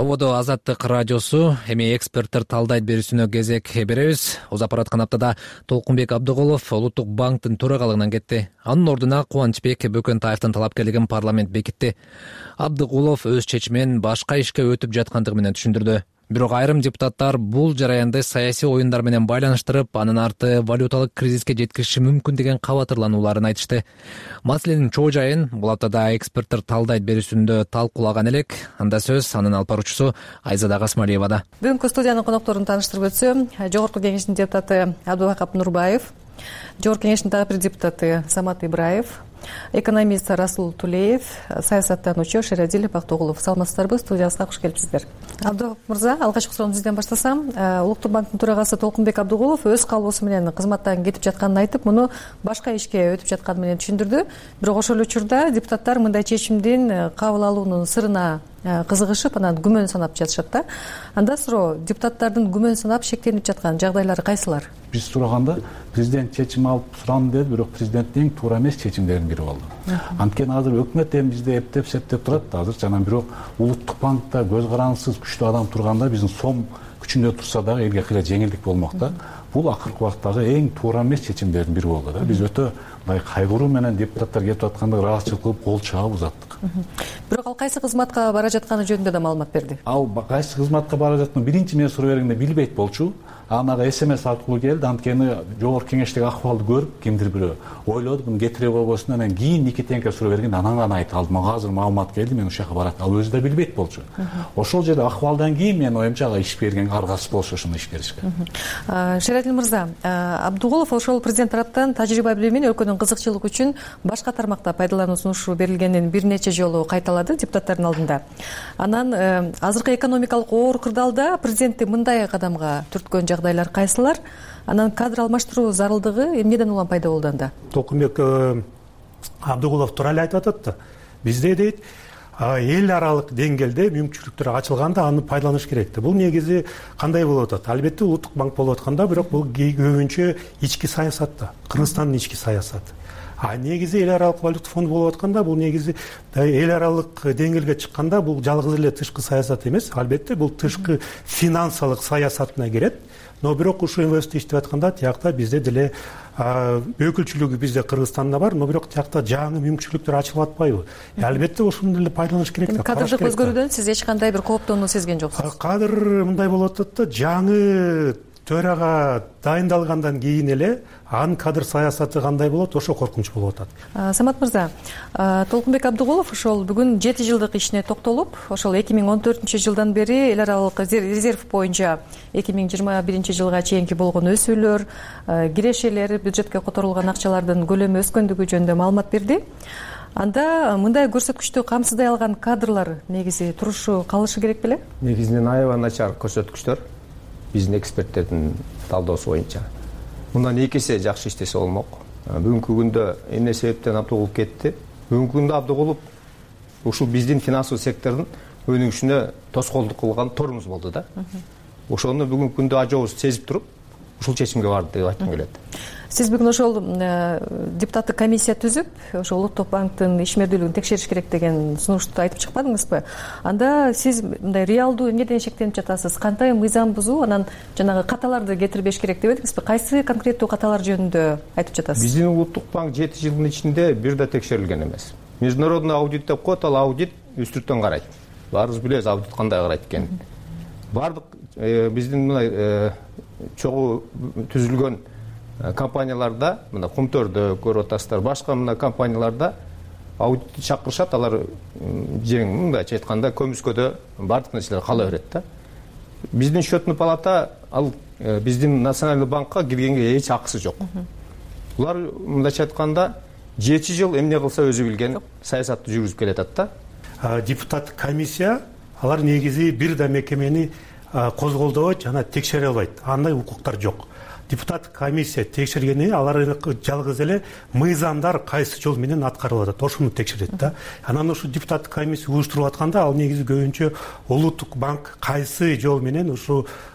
ободо Азаттык радиосу. Эми эксперттер талдайт берүүсүнө кезек беребиз. Озап бараткан аптада Толкунбек Абдыгулов Улуттук банктын төрагалыгынан кетти. Анын ордуна Кубанычбек Бөкөнтаевдин талапкерлигин парламент бекитти. Абдыгулов өз чечимин башка ишке өтүп жаткандыгы менен түшүндүрдү. Бирок айрым депутаттар бул жараянды саясий оюндар менен байланыштырып, анын арты валюталык кризиске жеткириши мүмкүн деген кабатырланууларын айтышты. Маселенин чоо жайын бул аптада эксперттер талдайт берүүсүндө талкуулаган элек. Анда сөз анын алып баруучусу Айзада Касмалиевада. Бүгүнкү студиянын конокторун тааныштырып өтсөм, Жогорку кеңештин депутаты Абдубакап Нурбаев, Жогорку кеңештин дагы бир депутаты Самат Ибраев, экономист Расул Тулеев, саясаттануучу Шерадил Бактыгулов. Саламатсыздарбы? Студиябызга куш келипсиздер. Абдубакап мырза, алгачкы суроону сизден баштасам. Улуттук банктын төрагасы Толкунбек Абдыгулов өз калоосу менен кызматтан кетип жатканын айтып, муну башка ишке өтүп жатканы менен түшүндүрдү. Бирок ошол эле учурда депутаттар мындай чечимдин кабыл алуунун сырына кызыгышып, анан күмөн санап жатышат да. Анда суроо, депутаттардын күмөн санап шектенип жаткан жагдайлары кайсылар? Биз сураганда президент чечим алып суранды деди, бирок президенттин эң туура эмес чечимдеринин бири болду. Анткени азыр өкмөт эми бизде эптеп септеп турат азыр, жана бирок Улуттук банкта көз карандысыз күчтүү адам турганда биздин сом күчүндө турса дагы элге кыйла жеңилдик болмок да. Бул акыркы убактагы эң туура эмес чечимдердин бири болду да. Биз өтө мындай кайгыруу менен депутаттар кетип атканда ыраазычылык кылып кол чаап узаттык. Бирок ал кайсы кызматка бара жатканы жөнүндө да маалымат берди. Ал кайсы кызматка бара жатканын биринчи мен суроо бергенде билбейт болчу. Анага СМС аркылуу келди. Анткени жогорку кеңештеги акыбалды көрүп, кимдир бирөө ойлоду, буну кетире болбосун, анан кийин Никитенко суроо бергенде анан гана айта алды. Мага азыр маалымат келди, мен ушул жака барат. Ал өзү да билбейт болчу. Ошол жерде акыбалдан кийин мен оюмча ага иш берген аргасыз болчу ошону иш беришке. Шерадил мырза, Абдыгулов ошол президент тараптан тажрыйба билими менен өлкөнүн кызыкчылыгы үчүн башка тармакта пайдалануу сунушу берилгенин бир нече жолу кайталады депутаттардын алдында. Анан азыркы экономикалык оор кырдаалда президентти мындай кадамга түрткөн жагдайлар кайсылар? Анан кадр алмаштыруу зарылдыгы эмнеден улам пайда болду анда? Толкунбек Абдыгулов туура эле айтып атат да. Бизде дейт, эл аралык деңгээлде мүмкүнчүлүктөр ачылганда аны пайдаланыш керек да. Бул негизи кандай болуп атат? Албетте Улуттук банк болуп атканда, бирок бул көбүнчө ички саясатта, Кыргызстандын ички саясаты. Негизи эл аралык валюта фонду болуп атканда, бул негизи эл аралык деңгээлге чыкканда бул жалгыз эле тышкы саясат эмес. Албетте бул тышкы финансылык саясатына кирет. Но бирок ушул инвестициялар атканда тиякта бизде деле өкүлчүлүгү бизде Кыргызстанда бар, но бирок тиякта жаңы мүмкүнчүлүктөр ачылып атпайбы? Албетте ошону деле пайдаланыш керек да. Кадрдык өзгөрүүдөн сиз эч кандай бир кооптонуу сезген жоксуз? Кадр мындай болуп атат да, жаңы төрага дайындалгандан кийин эле анын кадр саясаты кандай болот, ошо коркунуч болуп атат. Самат мырза, Толкунбек Абдыгулов ошол бүгүн 7 жылдык ишине токтолуп, ошол 2014-жылдан бери эл аралык резерв боюнча 2021 жылга чейинки болгон өсүүлөр, кирешелер, бюджетке которулган акчалардын көлөмү өскөндүгү жөнүндө маалымат берди. Анда мындай көрсөткүчтү камсыздай алган кадрлар негизи турушу калышы керек беле? Негизинен аябай начар көрсөткүчтөр биздин эксперттердин талдоосу боюнча. Мындан 2 эсе жакшы иштесе болмок. Бүгүнкү күндө эмне себептен Абдыгулов кетти? Бүгүнкү күндө Абдыгулов ушул биздин финансылык сектордун өнүгүшүнө тоскоолдук кылган тормуз болду да. Ошону бүгүнкү күндө ажообуз сезип туруп, ушул чечимге барды деп айткым келет. Сиз бүгүн ошол депутаттык комиссия түзүп, ошол Улуттук банктын ишмердүүлүгүн текшериш керек деген сунушту айтып чыкпадыңызбы? Анда сиз мындай реалдуу эмнеден шектенип жатасыз? Кандай мыйзам бузуу, анан жанагы каталарды кетирбеш керек деп эдиңизби? Кайсы конкреттүү каталар жөнүндө айтып жатасыз? Биздин Улуттук банк 7 жылдын ичинде бир да текшерилген эмес. Международный аудит деп коет, ал аудит үстүртөн карайт. Баарыбыз билебиз аудит кандай карайт экенин. Бардык биздин мындай чогуу түзүлгөн компанияларда, мына Кумтөрдө көрүп атасыздар, башка мына компанияларда аудитти чакырышат, алар мындайча айтканда көмүскөдө бардык нерселер кала берет да. Биздин счетный палата ал биздин Национальный банкка киргенге эч акысы жок. Булар мындайча айтканда 7 жыл эмне кылса өзү билген саясатты жүргүзүп келатат да. Депутаттык комиссия алар негизи бир да мекемени козголдобойт жана текшере албайт. Андай укуктар жок. Депутаттык комиссия текшергени алар жалгыз эле мыйзамдар кайсы жол менен аткарылып атат, ошону текшерет да. Анан ушу депутаттык комиссия уюштуруп атканда ал негизи көбүнчө Улуттук банк кайсы жол менен ушу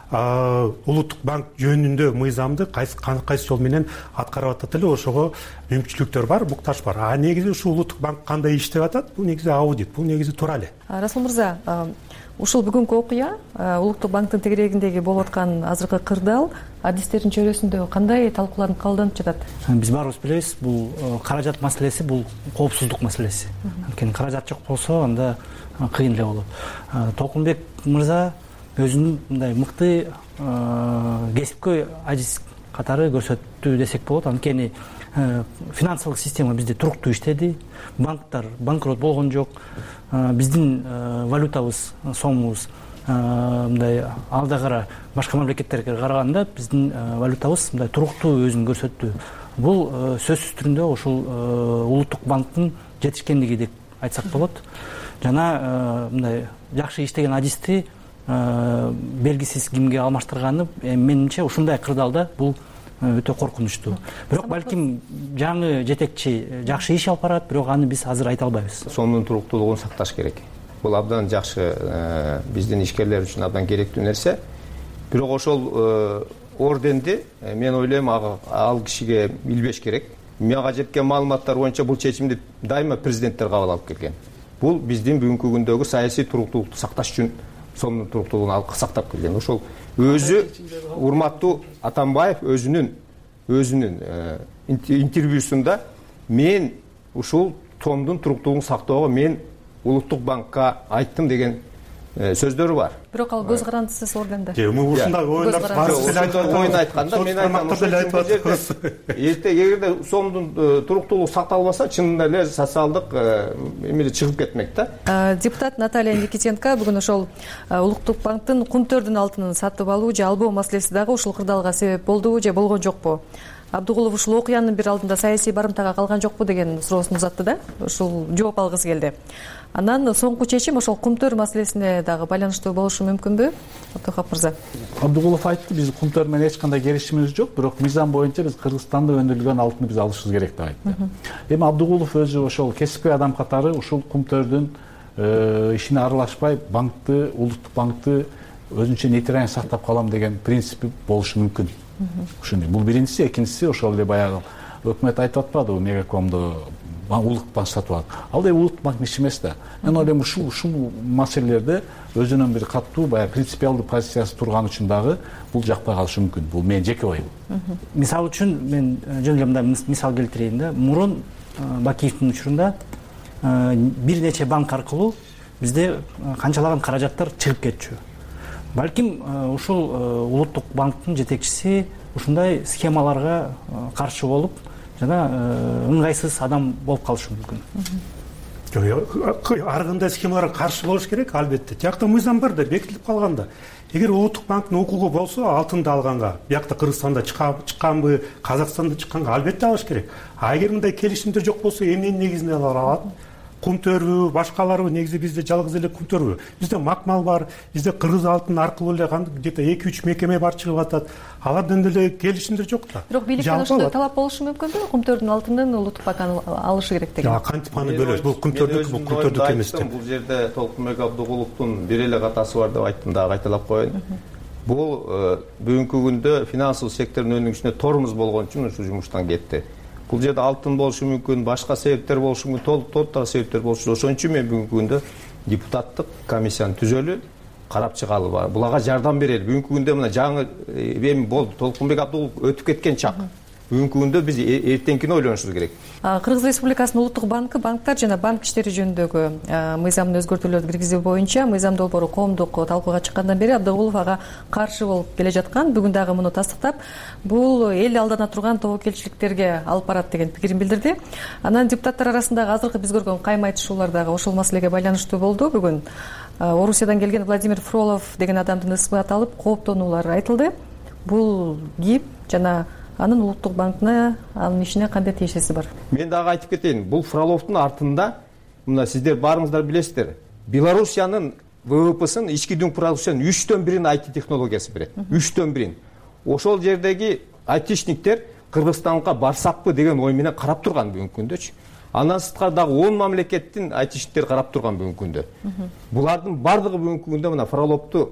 улуттук банк жөнүндө мыйзамды кайсы жол менен аткарып атат эле, ошого мүмкүнчүлүктөр бар, муктаж бар. А негизи ушул улуттук банк кандай иштеп атат? Бул негизи аудит, бул негизи туура эле. Расул мырза, ушул бүгүнкү окуя улуттук банктын тегерегиндеги болуп аткан азыркы кырдаал адистердин чөйрөсүндө кандай талкууланып кабылданып жатат? Биз баарыбыз билебиз, бул каражат маселеси, бул коопсуздук маселеси. Анткени каражат жок болсо анда кыйын эле болот. Толкунбек мырза өзүнүн мындай мыкты кесипкөй адис катары көрсөттү десек болот. Анткени финансылык система бизде туруктуу иштеди, банктар банкрот болгон жок, биздин валютабыз, сомубуз мындай алда кара башка мамлекеттерге караганда биздин валютабыз мындай туруктуу өзүн көрсөттү. Бул сөзсүз түрүндө ушул улуттук банктын жетишкендиги деп айтсак болот. Жана мындай жакшы иштеген адисти белгисиз кимге алмаштырганы менимче ушундай кырдаалда бул өтө коркунучтуу. Бирок балким жаңы жетекчи жакшы иш алып барат, бирок аны биз азыр айта албайбыз. Сомдун туруктуулугун сакташ керек. Бул абдан жакшы биздин ишкерлер үчүн абдан керектүү нерсе. Бирок ошол орденди мен ойлойм ал кишиге билбеш керек. Мага жеткен маалыматтар боюнча бул чечимди дайыма президенттер кабыл алып келген. Бул биздин бүгүнкү күндөгү саясий туруктуулукту сакташ үчүн сомдун туруктуулугун сактап келген. Ошол өзү урматтуу Атамбаев өзүнүн интервьюсунда мен ушул сомдун туруктуулугун сактоого мен улуттук банкка айттым деген сөздөрү бар. Бирок ал көз карандысыз органда. Ушундай оюндар ойун айтканда мен айткам эгерде сомдун туруктуулугу сакталбаса чынында эле социалдык эмеде чыгып кетмек да. Депутат Наталья Никитенко бүгүн ошол улуттук банктын кумтөрдүн алтынын сатып алуу же албоо маселеси дагы ушул кырдаалга себеп болдубу же болгон жокпу? Абдугулов ушул окуянын бир алдында саясий барымтага калган жокпу деген суроосун узатты да. Ушул жооп алгысы келди. Анан соңку чечим ошол кумтөр маселесине дагы байланыштуу болушу мүмкүнбү? Абдухап мырза. Абдугулов айтты, биз кумтөр менен эч кандай келишимибиз жок, бирок мыйзам боюнча биз Кыргызстанда өндүрүлгөн алтынды биз алышыбыз керек деп айтты. Эми Абдугулов өзү ошол кесипкөй адам катары ушул кумтөрдүн ишине аралашпай банкты, улуттук банкты өзүнчө нейтрален сактап калам деген принципи болушу мүмкүн. Ушуну бул биринчиси, экинчиси ошол эле баягы өкмөт айтып атпадыбы, Мегакомду улуттук банк сатып алат. Ал да улуттук банктын иши эмес да. Мен ойлойм ушул маселелерде өзүнүн бир катуу баягы принципиалдуу позициясы турган үчүн дагы бул жакпай калышы мүмкүн. Бул менин жеке оюм. Мисал үчүн мен жөн эле мындай мисал келтирейин да. Мурун Бакиевдин учурунда бир нече банк аркылуу бизде канчалаган каражаттар чыгып кетчү. Балким ушул улуттук банктын жетекчиси ушундай схемаларга каршы болуп жана ыңгайсыз адам болуп калышы мүмкүн. Ар кандай схемаларга каршы болуш керек, албетте. Жакта мыйзам бар да, бекитилип калган да. Эгер улуттук банктын укугу болсо, алтынды алганга, биякта Кыргызстанда чыкканбы, Казакстанда чыкканга албетте алыш керек. А эгер мындай келишимдер жок болсо, эмненин негизинде алар алат? Кумтөрбү, башкаларбы? Негизи бизде жалгыз эле кумтөрбү. Бизде Макмал бар, бизде Кыргыз алтын аркылуу эле где-то 2-3 мекеме бар чыгып атат. Алардан деле келишимдер жок да. Бирок бийликтен ошондой талап болушу мүмкүнбү? Кумтөрдүн алтынын улуттук банк алышы керек деген. Жок, кантип аны бөлөбүз? Бул кумтөрдүк эмес деп. Бул жерде Толкунбек Абдугуловдун бир эле катасы бар деп айттым, дагы кайталап коеюн. Бул бүгүнкү күндө финансылык сектордун өнүгүшүнө тормоз болгон үчүн ушул жумуштан кетти. Бул жерде алтын болушу мүмкүн, башка себептер болушу мүмкүн, толуктагы себептер болушу. Ошон үчүн мен бүгүнкү күндө депутаттык комиссияны түзөлү, карап чыгалы бар. Буларга жардам берели. Бүгүнкү күндө мына жаңы эми болду. Толкунбек Абдугулов өтүп кеткен чак. Бүгүнкү күндө биз эртеңкини ойлонушубуз керек. Кыргыз Республикасынын улуттук банкы банктар жана банк иштери жөнүндөгү мыйзамдын өзгөртүүлөрдү киргизүү боюнча мыйзам долбоору коомдук талкууга чыккандан бери Абдугулов ага каршы болуп келе жаткан. Бүгүн дагы муну тастыктап, бул эл алдана турган тобокелчиликтерге алып барат деген пикирин билдирди. Анан депутаттар арасындагы азыркы биз көргөн кайым айтышуулар дагы ошол маселеге байланыштуу болду. Бүгүн Орусиядан келген Владимир Фролов деген адамдын ысмы аталып, кооптонуулар айтылды. Бул ГИБ жана анын улуттук банкына, анын ишине кандай тиешеси бар? Мен дагы айтып кетейин, бул Фроловдун артында, мына сиздер баарыңыздар билесиздер, Белоруссиянын ВВПсын, ички дүң продукциянын 3/1 IT технологиясы берет. 3/1. Ошол жердеги айтишниктер Кыргызстанга барсакпы деген ой менен карап турган бүгүнкү күндөчү. Андан сырткары дагы 10 мамлекеттин айтишниктери карап турган бүгүнкү күндө. Булардын бардыгы бүгүнкү күндө мына Фроловду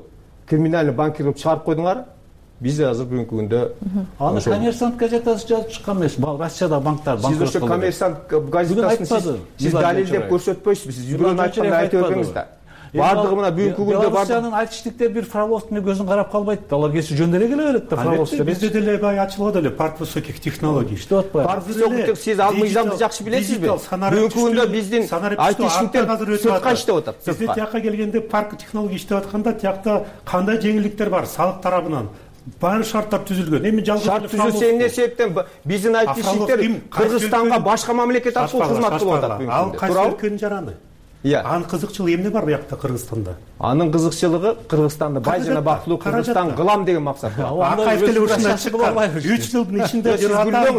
криминальный банкир кылып чыгарып койдуңар. Биз азыр бүгүнкү күндө аны коммерсант газетасы жазып чыккан эмес. Россияда банктар сиз ошо коммерсант газетасын сиз далилдеп көрсөтпөйсүзбү? Сиз бирөөнүн айтканын айтып бербеңиз да. Бардыгы мына бүгүнкү күндө Белоруссиянын айтыштыктер бир Фроловдун көзүн карап калбайт. Алар кesi жөндөр эле келе берет да Фроловдун. Бизде деле бай ачылып эле парк высоких технологий. Иштеп атпайбы? Парк высоких сиз ал мыйзамды жакшы билесизби? Бүгүнкү күндө биздин айтыштыктар сыртка иштеп атат. Бизде тияка келгенде парк технологий иштеп атканда тиякта кандай жеңилдиктер бар салык тарабынан? Баары шарттар түзүлгөн. Эми жалгыз шарт түзүлсө эмне себептен биздин айтыштыктар Кыргызстанга башка мамлекет аркылуу кызмат кылып атат бүгүнкү күндө. Ал кайсы өлкөнүн жараны? Анын кызыкчылыгы эмне бар буякта Кыргызстанда? Анын кызыкчылыгы Кыргызстанды бай жана бактылуу Кыргызстан кылам деген максатта. Акаев деле ушундай чыккан. 3 жылдын ичинде сиз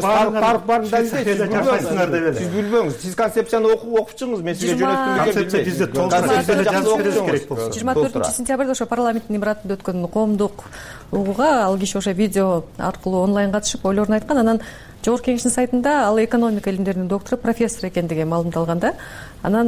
билбеңиз. Сиз концепцияны окуп чыгыңыз. Мен сизге жөнөттүм. Концепция бизде толтура жазып бериш керек болсо. 24-сентябрда ошо парламенттин имаратында өткөн коомдук угууга ал киши ошо видео аркылуу онлайн катышып ойлорун айткан. Анан Жогорку Кеңештин сайтында ал экономика илимдеринин доктору, профессор экендиги маалымдалган да. Анан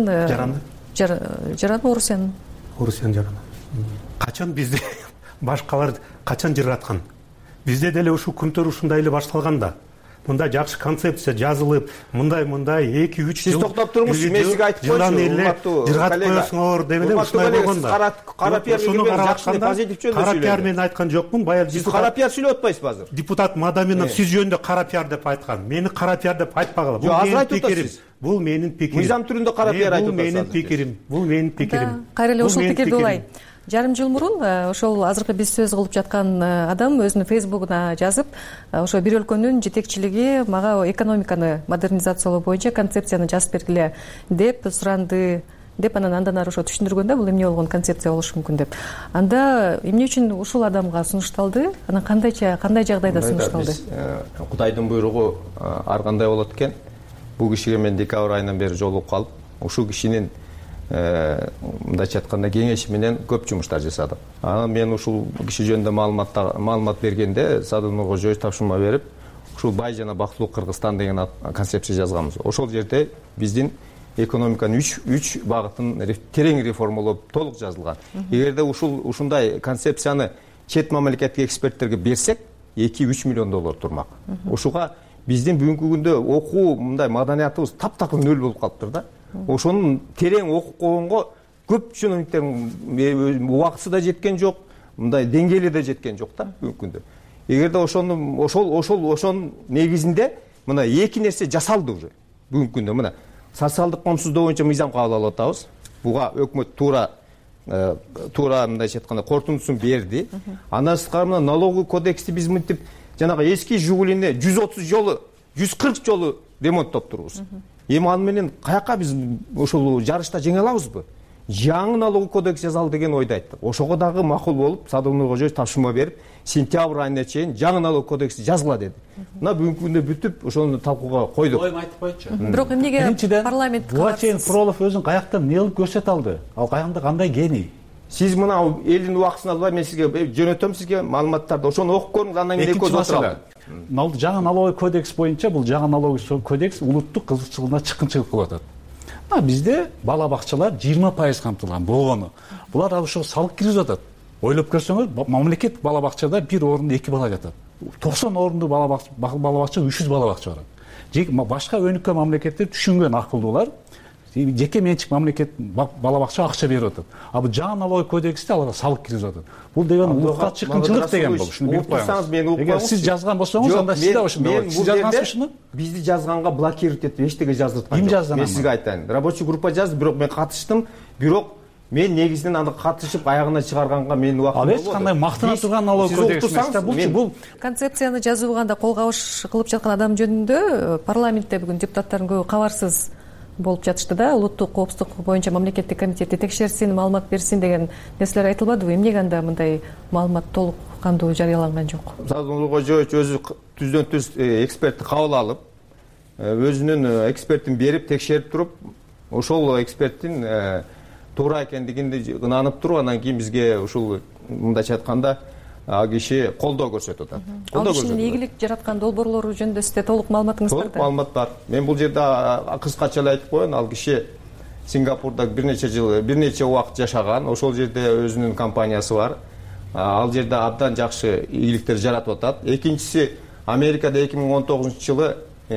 жараны Орусиянын. Орусиянын жараны. Качан бизде башкалар качан жыраткан? Бизде деле ушул күнтөр ушундай эле башталган да. Мындай жакшы концепция жазылып, мындай 2-3 жыл. Сиз токтоп туруңуз, мен сизге айтып койчу. Жыргатып коесуңор деп эле ушундай болгон да. Кара пиар деген жакшы позитив жөнүндө кара пиар мен айткан жокмун. Баягы сиз кара пиар сүйлөп атпайсызбы азыр? Депутат Мадаминов сиз жөнүндө кара пиар деп айткан. Мени кара пиар деп айтпагыла. Бул менин пикирим. Мыйзам түрүндө кара пиар айтып атасыз. Бул менин пикирим. Кайра эле ушул пикирди улай. Жарым жыл мурун ошол азыркы биз сөз кылып жаткан адам өзүнүн фейсбугуна жазып, ошо бир өлкөнүн жетекчилиги мага экономиканы модернизациялоо боюнча концепцияны жазып бергиле деп суранды деп андан ары ошо түшүндүргөн да, бул эмне болгон концепция болушу мүмкүн деп. Анда эмне үчүн ушул адамга сунушталды? Анан кандай жагдайда сунушталды? Кудайдын буйругу ар кандай болот экен. Бул кишиге мен декабрь айынан бери жолугуп калып, ушул кишинин мындайча айтканда кеңеши менен көп жумуштар жасадым. Анан мен ушул киши жөнүндө маалымат бергенде Садыр Нуркожоевич тапшырма берип, ушул бай жана бактылуу Кыргызстан деген концепция жазганбыз. Ошол жерде биздин экономиканын 3 багытын терең реформалоо толук жазылган. Эгерде ушундай концепцияны чет мамлекеттик эксперттерге берсек, 2-3 миллион доллар турмак. Ушуга биздин бүгүнкү күндө окуу мындай маданиятыбыз таптакыр нөл болуп калыптыр да. Ошонун терең окуп койгонго көп чиновниктердин убактысы да жеткен жок, мындай деңгээли да жеткен жок да бүгүнкү күндө. Эгерде ошонун негизинде мына эки нерсе жасалды уже бүгүнкү күндө. Мына социалдык коомсуздоо боюнча мыйзам кабыл алып атабыз. Буга өкмөт туура мындайча айтканда кортундусун берди. Андан сырткары мына налоговый кодексти биз мынтип жанагы эски Жигулини 130 жолу, 140 жолу ремонттоп турбуз. Эми аны менен каяка биз ошол жарышта жеңе алабызбы? Жаңы налоговый кодекс жазалы деген ойду айттык. Ошого дагы макул болуп, Садыр Нуркожоевич тапшырма берип, сентябрь айына чейин жаңы налоговый кодекс жазыла деди. Мына бүгүнкү күндө бүтүп, ошону талкууга койдук. Оюм айтып койчу. Бирок эмнеге парламент буга чейин Фролов өзүн каяктан эмне кылып көрсөтө алды? Ал каягында кандай гений? Сиз мына элдин убактысын албай, мен сизге жөнөтөм сизге маалыматтарды. Ошону окуп көрүңүз, андан кийин экөөбүз отуралы. Жаңы налоговый кодекс боюнча бул жаңы налоговый кодекс улуттук кызыкчылыгына чыккынчылык кылып атат. Бизде бала бакчалар 20% камтылган болгону. Булар ошо салык киргизип атат. Ойлоп көрсөңүз, мамлекет бала бакчада бир орунда 2 бала жатат. 90 орундуу бала бакча 300 бала бакча бар. Башка өнүккөн мамлекеттер түшүнгөн акылдуулар жеке менчик мамлекет бала бакча акча берип атат. А бул жаңы налоговый кодексте алар салык киргизип атат. Бул деген улукка чыккынчылык деген болуп, шуну билип коюңуз. Эгер сиз жазган болсоңуз, анда сиз да ошондой. Сиз жазгансызбы шуну? Бизди жазганга блокировать этип эчтеке жаздырткан жок. Ким жазган? Мен сизге айтайын. Рабочий группа жазды, бирок мен катыштым. Бирок мен негизинен аны катышып аягына чыгарганга менин убактым болбоду. Ал эч кандай мактана турган налоговый кодекс эмес. Бул концепцияны жазууганда кол кабыш кылып жаткан адам жөнүндө парламентте бүгүн депутаттардын көбү кабарсыз болуп жатышты да. Улуттук коопсуздук боюнча мамлекеттик комитети текшерсин, маалымат берсин деген нерселер айтылбадыбы? Эмнеге анда мындай маалымат толук кандуу жарыяланган жок? Садыр Нуркожоевич өзү түздөн-түз экспертти кабыл алып, өзүнүн экспертин берип текшерип туруп, ошол эксперттин туура экендигинди ынанып туруп, анан кийин бизге ушул мындайча айтканда ал киши колдоо көрсөтүп атат. Ал кишинин ийгилик жараткан долбоорлору жөнүндө сизде толук маалыматыңыз барбы? Толук маалымат бар. Мен бул жерде кыскача эле айтып коеюн, ал киши Сингапурда бир нече убакыт жашаган, ошол жерде өзүнүн компаниясы бар. ал жерде абдан жакшы ийгиликтер жаратып атат. Экинчиси, Америкада 2019 жылы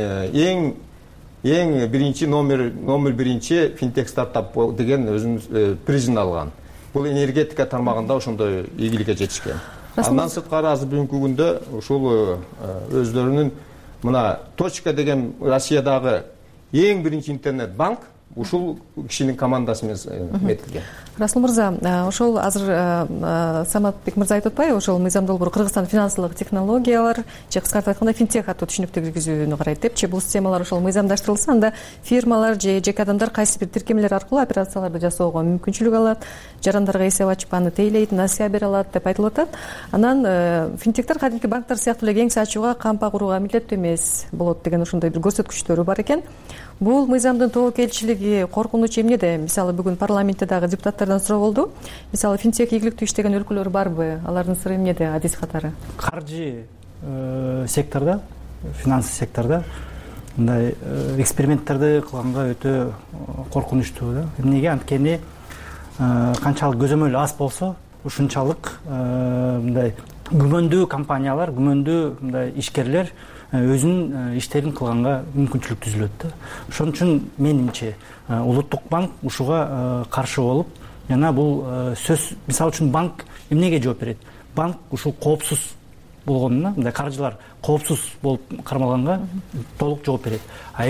эң биринчи номер биринчи финтех стартап деген өзүнүн призин алган. Бул энергетика тармагында ошондой ийгиликке жетишкен. Андан сырткары азыр бүгүнкү күндө ушул өздөрүнүн мына Точка деген Россиядагы эң биринчи интернет банк ушул кишинин командасы менен метилген. Расул мырза, ошол азыр Саматбек мырза айтып атпайбы, ошол мыйзам долбоору Кыргызстан финансылык технологиялар же кыскартып айтканда финтех аттуу түшүнүктү киргизүүнү карайт депчи. Бул системалар ошол мыйзамдаштырылса, анда фирмалар же жеке адамдар кайсы бир тиркемелер аркылуу операцияларды жасоого мүмкүнчүлүк алат, жарандарга эсеп ачып аны тейлейт, насыя бере алат деп айтылып атат. Анан финтехтер кадимки банктар сыяктуу эле кеңсе ачууга, кампа курууга милдеттүү эмес болот деген ошондой бир көрсөткүчтөрү бар экен. Бул мыйзамдын тобокелчилиги, коркунучу эмнеде? Мисалы бүгүн парламентте дагы депутаттардан суроо болду. Мисалы финтех ийгиликтүү иштеген өлкөлөр барбы? Алардын сыры эмнеде, адис катары? Каржы секторда, финансы секторда мындай эксперименттерди кылганга өтө коркунучтуу да. Эмнеге? Анткени канчалык көзөмөл аз болсо, ушунчалык мындай күмөндүү компаниялар, күмөндүү мындай ишкерлер өзүнүн иштерин кылганга мүмкүнчүлүк түзүлөт да. Ошон үчүн менимче улуттук банк ушуга каршы болуп, жана бул сөз, мисалы үчүн банк эмнеге жооп берет? Банк ушул коопсуз болгонуна, мындай каржылар коопсуз болуп кармалганга толук жооп берет. А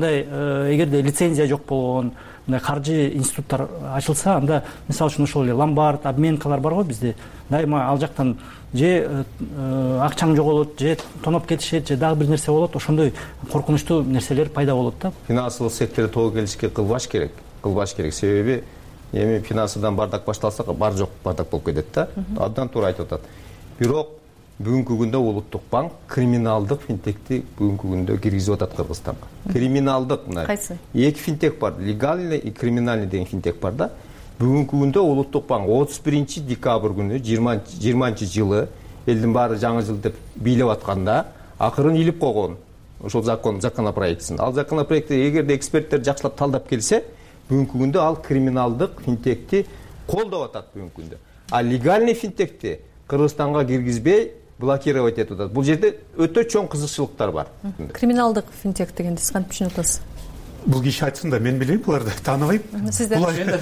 эгерде лицензия жок болгон мындай каржы институттар ачылса, анда мисалы үчүн ошол эле ломбард, обменкалар бар го бизде. Дайыма ал жактан же акчаң жоголот, же тоноп кетишет, же дагы бир нерсе болот. Ошондой коркунучтуу нерселер пайда болот да. Финансылык секторду тобокелчиликке кылбаш керек. Себеби эми финансыдан бардак башталса, бар жок бардак болуп кетет да. Абдан туура айтып атат. Бирок бүгүнкү күндө улуттук банк криминалдык финтехти бүгүнкү күндө киргизип атат Кыргызстанга. Криминалдык мына кайсы? Эки финтех бар, легальный и криминальный деген финтех бар да. Бүгүнкү күндө улуттук банк 31 декабрь күнү 20 жылы элдин баары жаңы жыл деп бийлеп атканда акырын илип койгон ошол законопроектин. Ал законопроектти эгерде эксперттер жакшылап талдап келсе, бүгүнкү күндө ал криминалдык финтехти колдоп атат бүгүнкү күндө. А легальный финтехти Кыргызстанга киргизбей блокировать этип атат. Бул жерде өтө чоң кызыкчылыктар бар. Криминалдык финтех дегенди сиз кантип түшүнүп атасыз? Бул киши айтсын да, мен билейм буларды, тааныбайм. Сиздер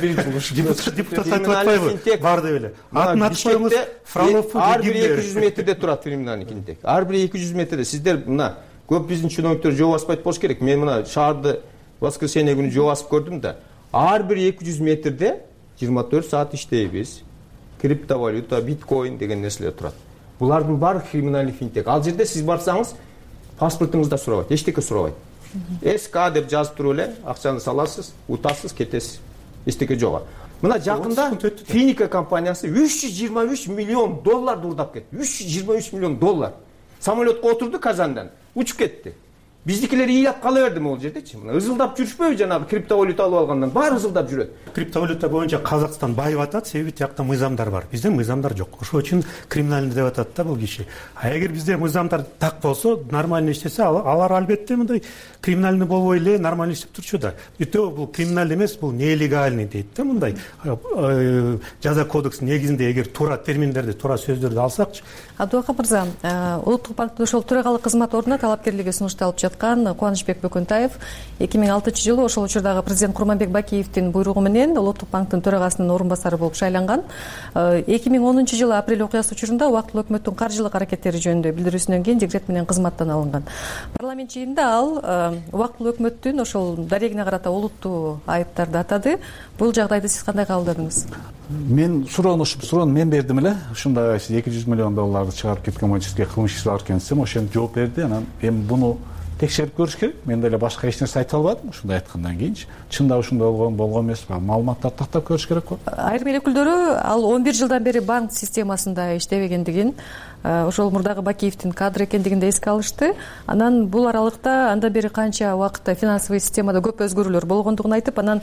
депутат айтып атпайбы? Бар деп эле. Атын атып коюңуз, Фролов ар бир 200 метрде турат криминалдык финтех. Ар бир 200 метрде. Сиздер мына көп биздин чиновниктер жол баспайт болуш керек. Мен мына шаарды воскресенье күнү жол басып көрдүм да. Ар бир 200 метрде 24 саат иштейбиз. Криптовалюта, биткоин деген нерселер турат. Булардын баары криминалдык финтех. Ал жерде сиз барсаңыз, паспортуңузда сурабайт, эчтеке сурабайт. СК деп жазып туруп эле акчаны саласыз, утасыз, кетесиз. Эчтеке жок. Мына жакында Финика компаниясы 323 миллион доллар урдап кетти. 323 миллион доллар. Самолетко отурду Казандан, учуп кетти. Биздикилер ыйлап кала берди могул жердечи. Мына ызылдап жүрүшпөйбү, жанагы криптовалюта алып алгандан баары ызылдап жүрөт. Криптовалюта боюнча Казакстан байып атат, себеби тиякта мыйзамдар бар. Бизде мыйзамдар жок. Ошол үчүн криминалдык деп атат да бул киши. А эгер бизде мыйзамдар так болсо, нормально иштесе, алар албетте мындай криминалдык болбой эле нормально иштеп турчу да. Өтө бул криминалдык эмес, бул нелегальный дейт да мындай. Жаза кодексинин негизинде эгер туура терминдерди, туура сөздөрдү алсакчы. Абдубакыр мырза, улуттук банктын ошол төрагалык кызмат ордуна талапкерлиги сунушталып жаткан Кубанычбек Бөкөнтаев 2006-жылы ошол учурдагы президент Курманбек Бакиевдин буйругу менен улуттук банктын төрагасынын орун басары болуп шайланган. 2010-жылы апрель окуясы учурунда убактылуу өкмөттүн каржылык аракеттери жөнүндө билдирүүсүнөн кийин декрет менен кызматтан алынган. Парламент жыйынында ал убактылуу өкмөттүн ошол дарегине карата олуттуу айыптарды атады. Бул жагдайды сиз кандай кабылдадыңыз? Мен суроону мен бердим эле. Ушундай 200 миллион долларды чыгарып кеткен боюнча сизге кылмыш иши бар экен десем, ошентип жооп берди. Анан эми буну текшерип көрүш керек. Мен деле башка эч нерсе айта албадым ушундай айткандан кийинчи. Чында ушундай болгон эмеспи? Маалыматтарды тактап көрүш керек го. Айрым эл өкүлдөрү ал 11 жылдан бери банк системасында иштебегендигин, ошол мурдагы Бакиевдин кадр экендигин да эске алышты. Анан бул аралыкта андан бери канча убакытта финансовый системада көп өзгөрүүлөр болгондугун айтып, анан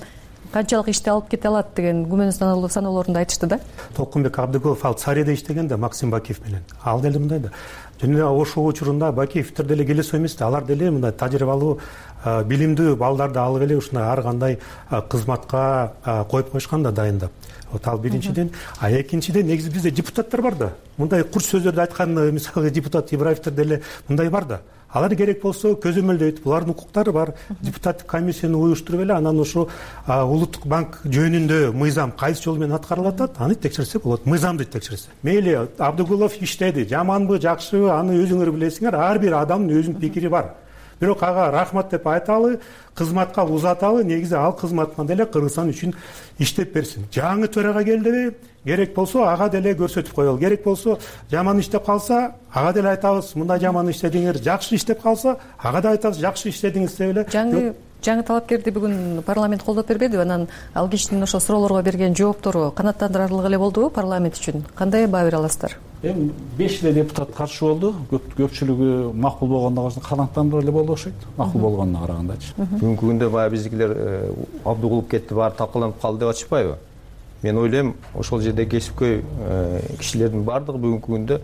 канчалык ишти алып кете алат деген күмөн саноолорунда айтышты да. Толкунбек Абдыгулов ал Цареде иштеген да Максим Бакиев менен. Ал деле мындай да. Жана ошол учурунда Бакиевтер деле келесөө эмес да. Алар деле мындай тажрыйбалуу, билимдүү балдарды алып эле ушундай ар кандай кызматка коюп коюшкан да дайындап. Ал биринчиден, экинчиден негизи бизде депутаттар бар да. Мындай курс сөздөрдү айткан мисалы депутат Ибраевтер деле мындай бар да. Алар керек болсо көзөмөлдөйт, булардын укуктары бар. Депутаттык комиссияны уюштуруп эле анан ошо улуттук банк жөнүндө мыйзам кайсы жол менен аткарылып атат, аны текшерсе болот. Мыйзамды текшерсе. Мейли Абдыгулов иштеди, жаманбы, жакшыбы, аны өзүңөр билесиңер. Ар бир адамдын өзүнүн пикири бар. Бирок ага рахмат деп айталы, кызматка узаталы, негизи ал кызматына деле Кыргызстан үчүн иштеп берсин. Жаңы төрага келдиби, керек болсо ага деле көрсөтүп коелу. Керек болсо жаман иштеп калса, ага деле айтабыз, мындай жаман иштедиңер. Жакшы иштеп калса, ага да айтабыз, жакшы иштедиңиз деп эле. Жаңы талапкерди бүгүн парламент колдоп бербедиби? Анан ал кишинин ошо суроолорго берген жооптору канааттандырарлык эле болдубу парламент үчүн? Кандай баа бере аласыздар? Эми 5 депутат каршы болду. Көпчүлүгү макул болгондо канааттандыруу эле болду окшойт. Макул болгонуна карагандачы. Бүгүнкү күндө баягы биздикилер Абдыгулов кетти, баары талкаланып калды деп атышпайбы? Мен ойлойм, ошол жерде кесипкөй кишилердин баардыгы бүгүнкү күндө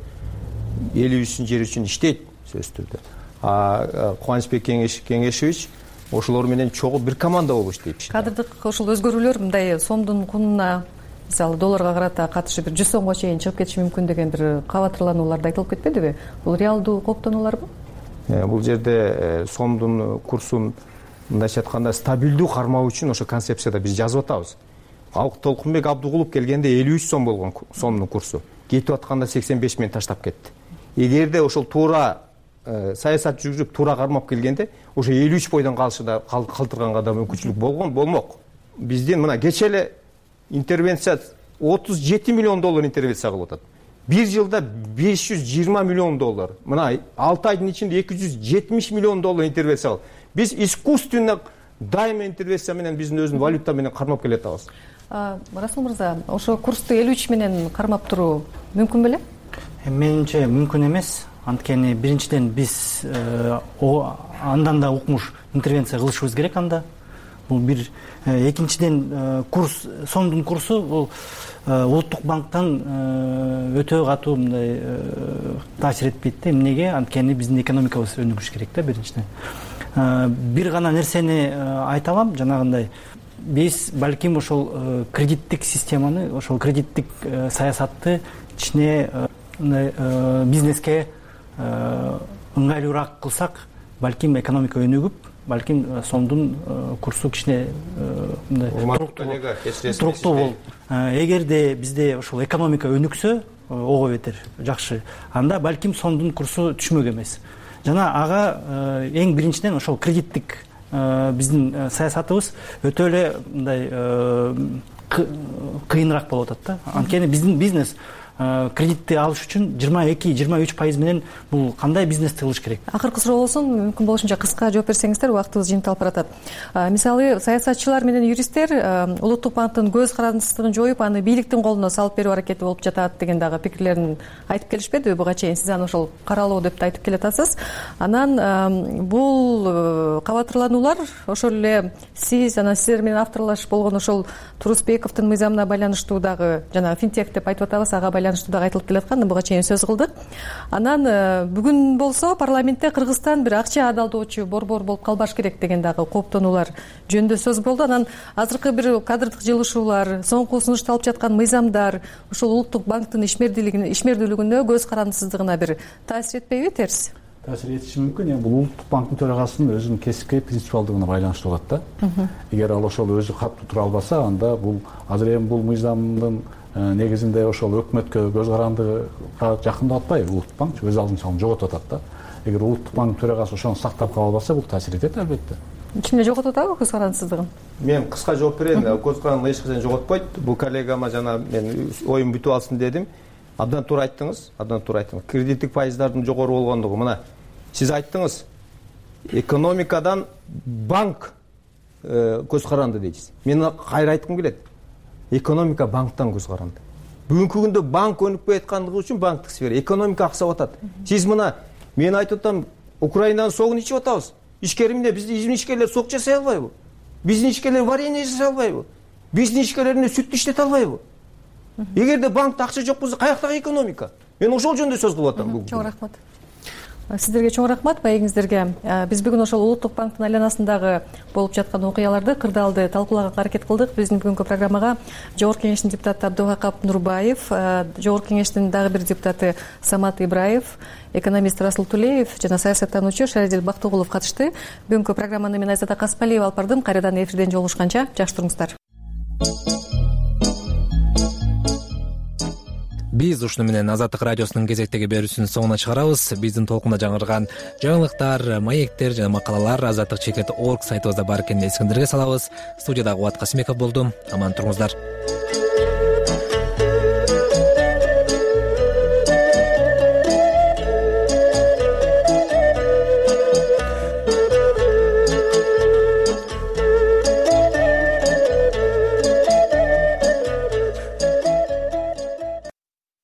эл үчүн, жер үчүн иштейт сөзсүз түрдө. Кубанычбек Кеңешевич ошолор менен чогуу бир команда болуп иштейт. Кадрлык ошол өзгөрүүлөр мындай сомдун кунуна, мисалы долларга карата катышы бир 100 сомго чейин чыгып кетиши мүмкүн деген бир кабатырлануулар айтылып кетпедиби? Бул реалдуу коптонуларбы? Бул жерде сомдун курсун мындайча айтканда стабилдүү кармоо үчүн ошо концепцияда биз жазып атабыз. Толкунбек Абдыгулов келгенде 53 сом болгон сомдун курсу. Кетип атканда 85 менен таштап кетти. Эгерде ошол туура саясат жүргүзүп туура кармап келгенде ошо 53 бойдон калтырганга да мүмкүнчүлүк болмок. Биздин мына кече эле интервенция 37 миллион доллар интервенция кылып атат. Бир жылда 520 миллион доллар. Мына 6 айдын ичинде 270 миллион доллар интервенция кылып. Биз искусственно дайыма интервенция менен биздин өзүнүн валюта менен кармап келе атабыз. Расул мырза, ошо курсту 53 менен кармап туруу мүмкүн беле? Менимче мүмкүн эмес. Анткени биринчиден биз андан да укмуш интервенция кылышыбыз керек анда. Бул бир. Экинчиден курс, сомдун курсу бул улуттук банктан өтө катуу мындай таасир этпейт да. Эмнеге? Анткени биздин экономикабыз өнүгүш керек да биринчиден. Бир гана нерсени айта алам, жанагындай биз балким ошол кредиттик системаны, ошол кредиттик саясатты ичине бизнеске ыңгайлуураак кылсак, балким экономика өнүгүп, балким сомдун курсу кичине туруктуу болуп. Эгерде бизде ошол экономика өнүксө, ого бетер жакшы. Анда балким сомдун курсу түшмөк эмес. Жана ага эң биринчиден ошол кредиттик биздин саясатыбыз өтө эле мындай кыйыныраак болуп атат да. Анткени биздин бизнес кредитти алыш үчүн 22-23% менен бул кандай бизнести кылыш керек? Акыркы суроо болсун, мүмкүн болушунча кыска жооп берсеңиздер, убактыбыз жыйынталып баратат. Мисалы, саясатчылар менен юристтер улуттук банктын көз карандысыздыгын жоюп, аны бийликтин колуна салып берүү аракети болуп жатат деген дагы пикирлерин айтып келишпедиби буга чейин? Сиз аны ошол каралоо деп айтып келатасыз. Анан бул кабатырлануулар ошол эле сиз анан сиздер менен авторлаш болгон ошол Турусбековдун мыйзамына байланыштуу дагы жана финтех деп айтып атабыз, ага байланыштуу дагы айтылып келаткан, буга чейин сөз кылдык. Анан бүгүн болсо парламентте Кыргызстан бир акча адалдоочу борбор болуп калбаш керек деген дагы кооптонуулар жөнүндө сөз болду. Анан азыркы бир кадрдык жылышуулар, соңку сунушталып жаткан мыйзамдар ошол улуттук банктын ишмердүүлүгүнө, көз карандысыздыгына бир таасир этпейби, терс? Таасир этиши мүмкүн. Эми бул улуттук банктын төрагасынын өзүнүн кесипкөй принципиалдыгына байланыштуу болот да. Эгер ал ошол өзү катуу тура албаса, анда бул азыр эми бул мыйзамдын негизинде ошол өкмөткө көз карандыга жакындап атпайбы? Улуттук банк өз алдын ала жоготуп атат да. Эгер улуттук банктын төрагасы ошону сактап кала албаса, бул таасир этет албетте. Кимде жоготуп атабы көз карандысыздыгын? Мен кыска жооп берейин. Көз карандыгын эч качан жоготпойт. Бул коллегама жана мен оюм бүтүп алсын дедим. Абдан туура айттыңыз. Кредиттик пайыздардын жогору болгондугу. Мына сиз айттыңыз, экономикадан банк көз каранды дейсиз. Мен кайра айткым келет. Экономика банктан көз каранды. Бүгүнкү күндө банк өнүкпөй аткандыгы үчүн банктык сфера, экономика аксап атат. Сиз мына мен айтып атам, Украинанын согун ичип атабыз. Ишкер эмне? Биздин ишкерлер сок жасай албайбы? биздин ишкерлер варенье жасай албайбы? Биздин ишкерлерин сүттү иштете албайбы? Эгерде банкта акча жок болсо каяктагы экономика? Мен ошол жөнүндө сөз кылып атам бүгүн. Чоң рахмат. Сиздерге чоң рахмат, маегиңиздерге. Биз бүгүн ошол Улуттук банктын айланасындагы болуп жаткан окуяларды кырдаалды талкуулаганга аракет кылдык. Биздин бүгүнкү программага Жогорку Кеңештин депутаты Абдывакап Нурбаев, Жогорку Кеңештин дагы бир депутаты Самат Ибраев, экономист Расул Тулеев жана саясаттануучу Шарадил Бактыгулов катышты. Бүгүнкү программаны мен Айзада Каспалиева алып бардым. Кайрадан эфирден жолугушканча жакшы туруңуздар. Биз ушуну менен Азаттык радиосунун кезектеги берүүсүнүн соңуна чыгарабыз. Биздин толкунда жаңырган жаңылыктар, маектер жана макалалар azattik.org сайтыбызда бар экенин эсиңиздерге салабыз. Студиядагы Кубат Касымбеков болдум. Аман туруңуздар.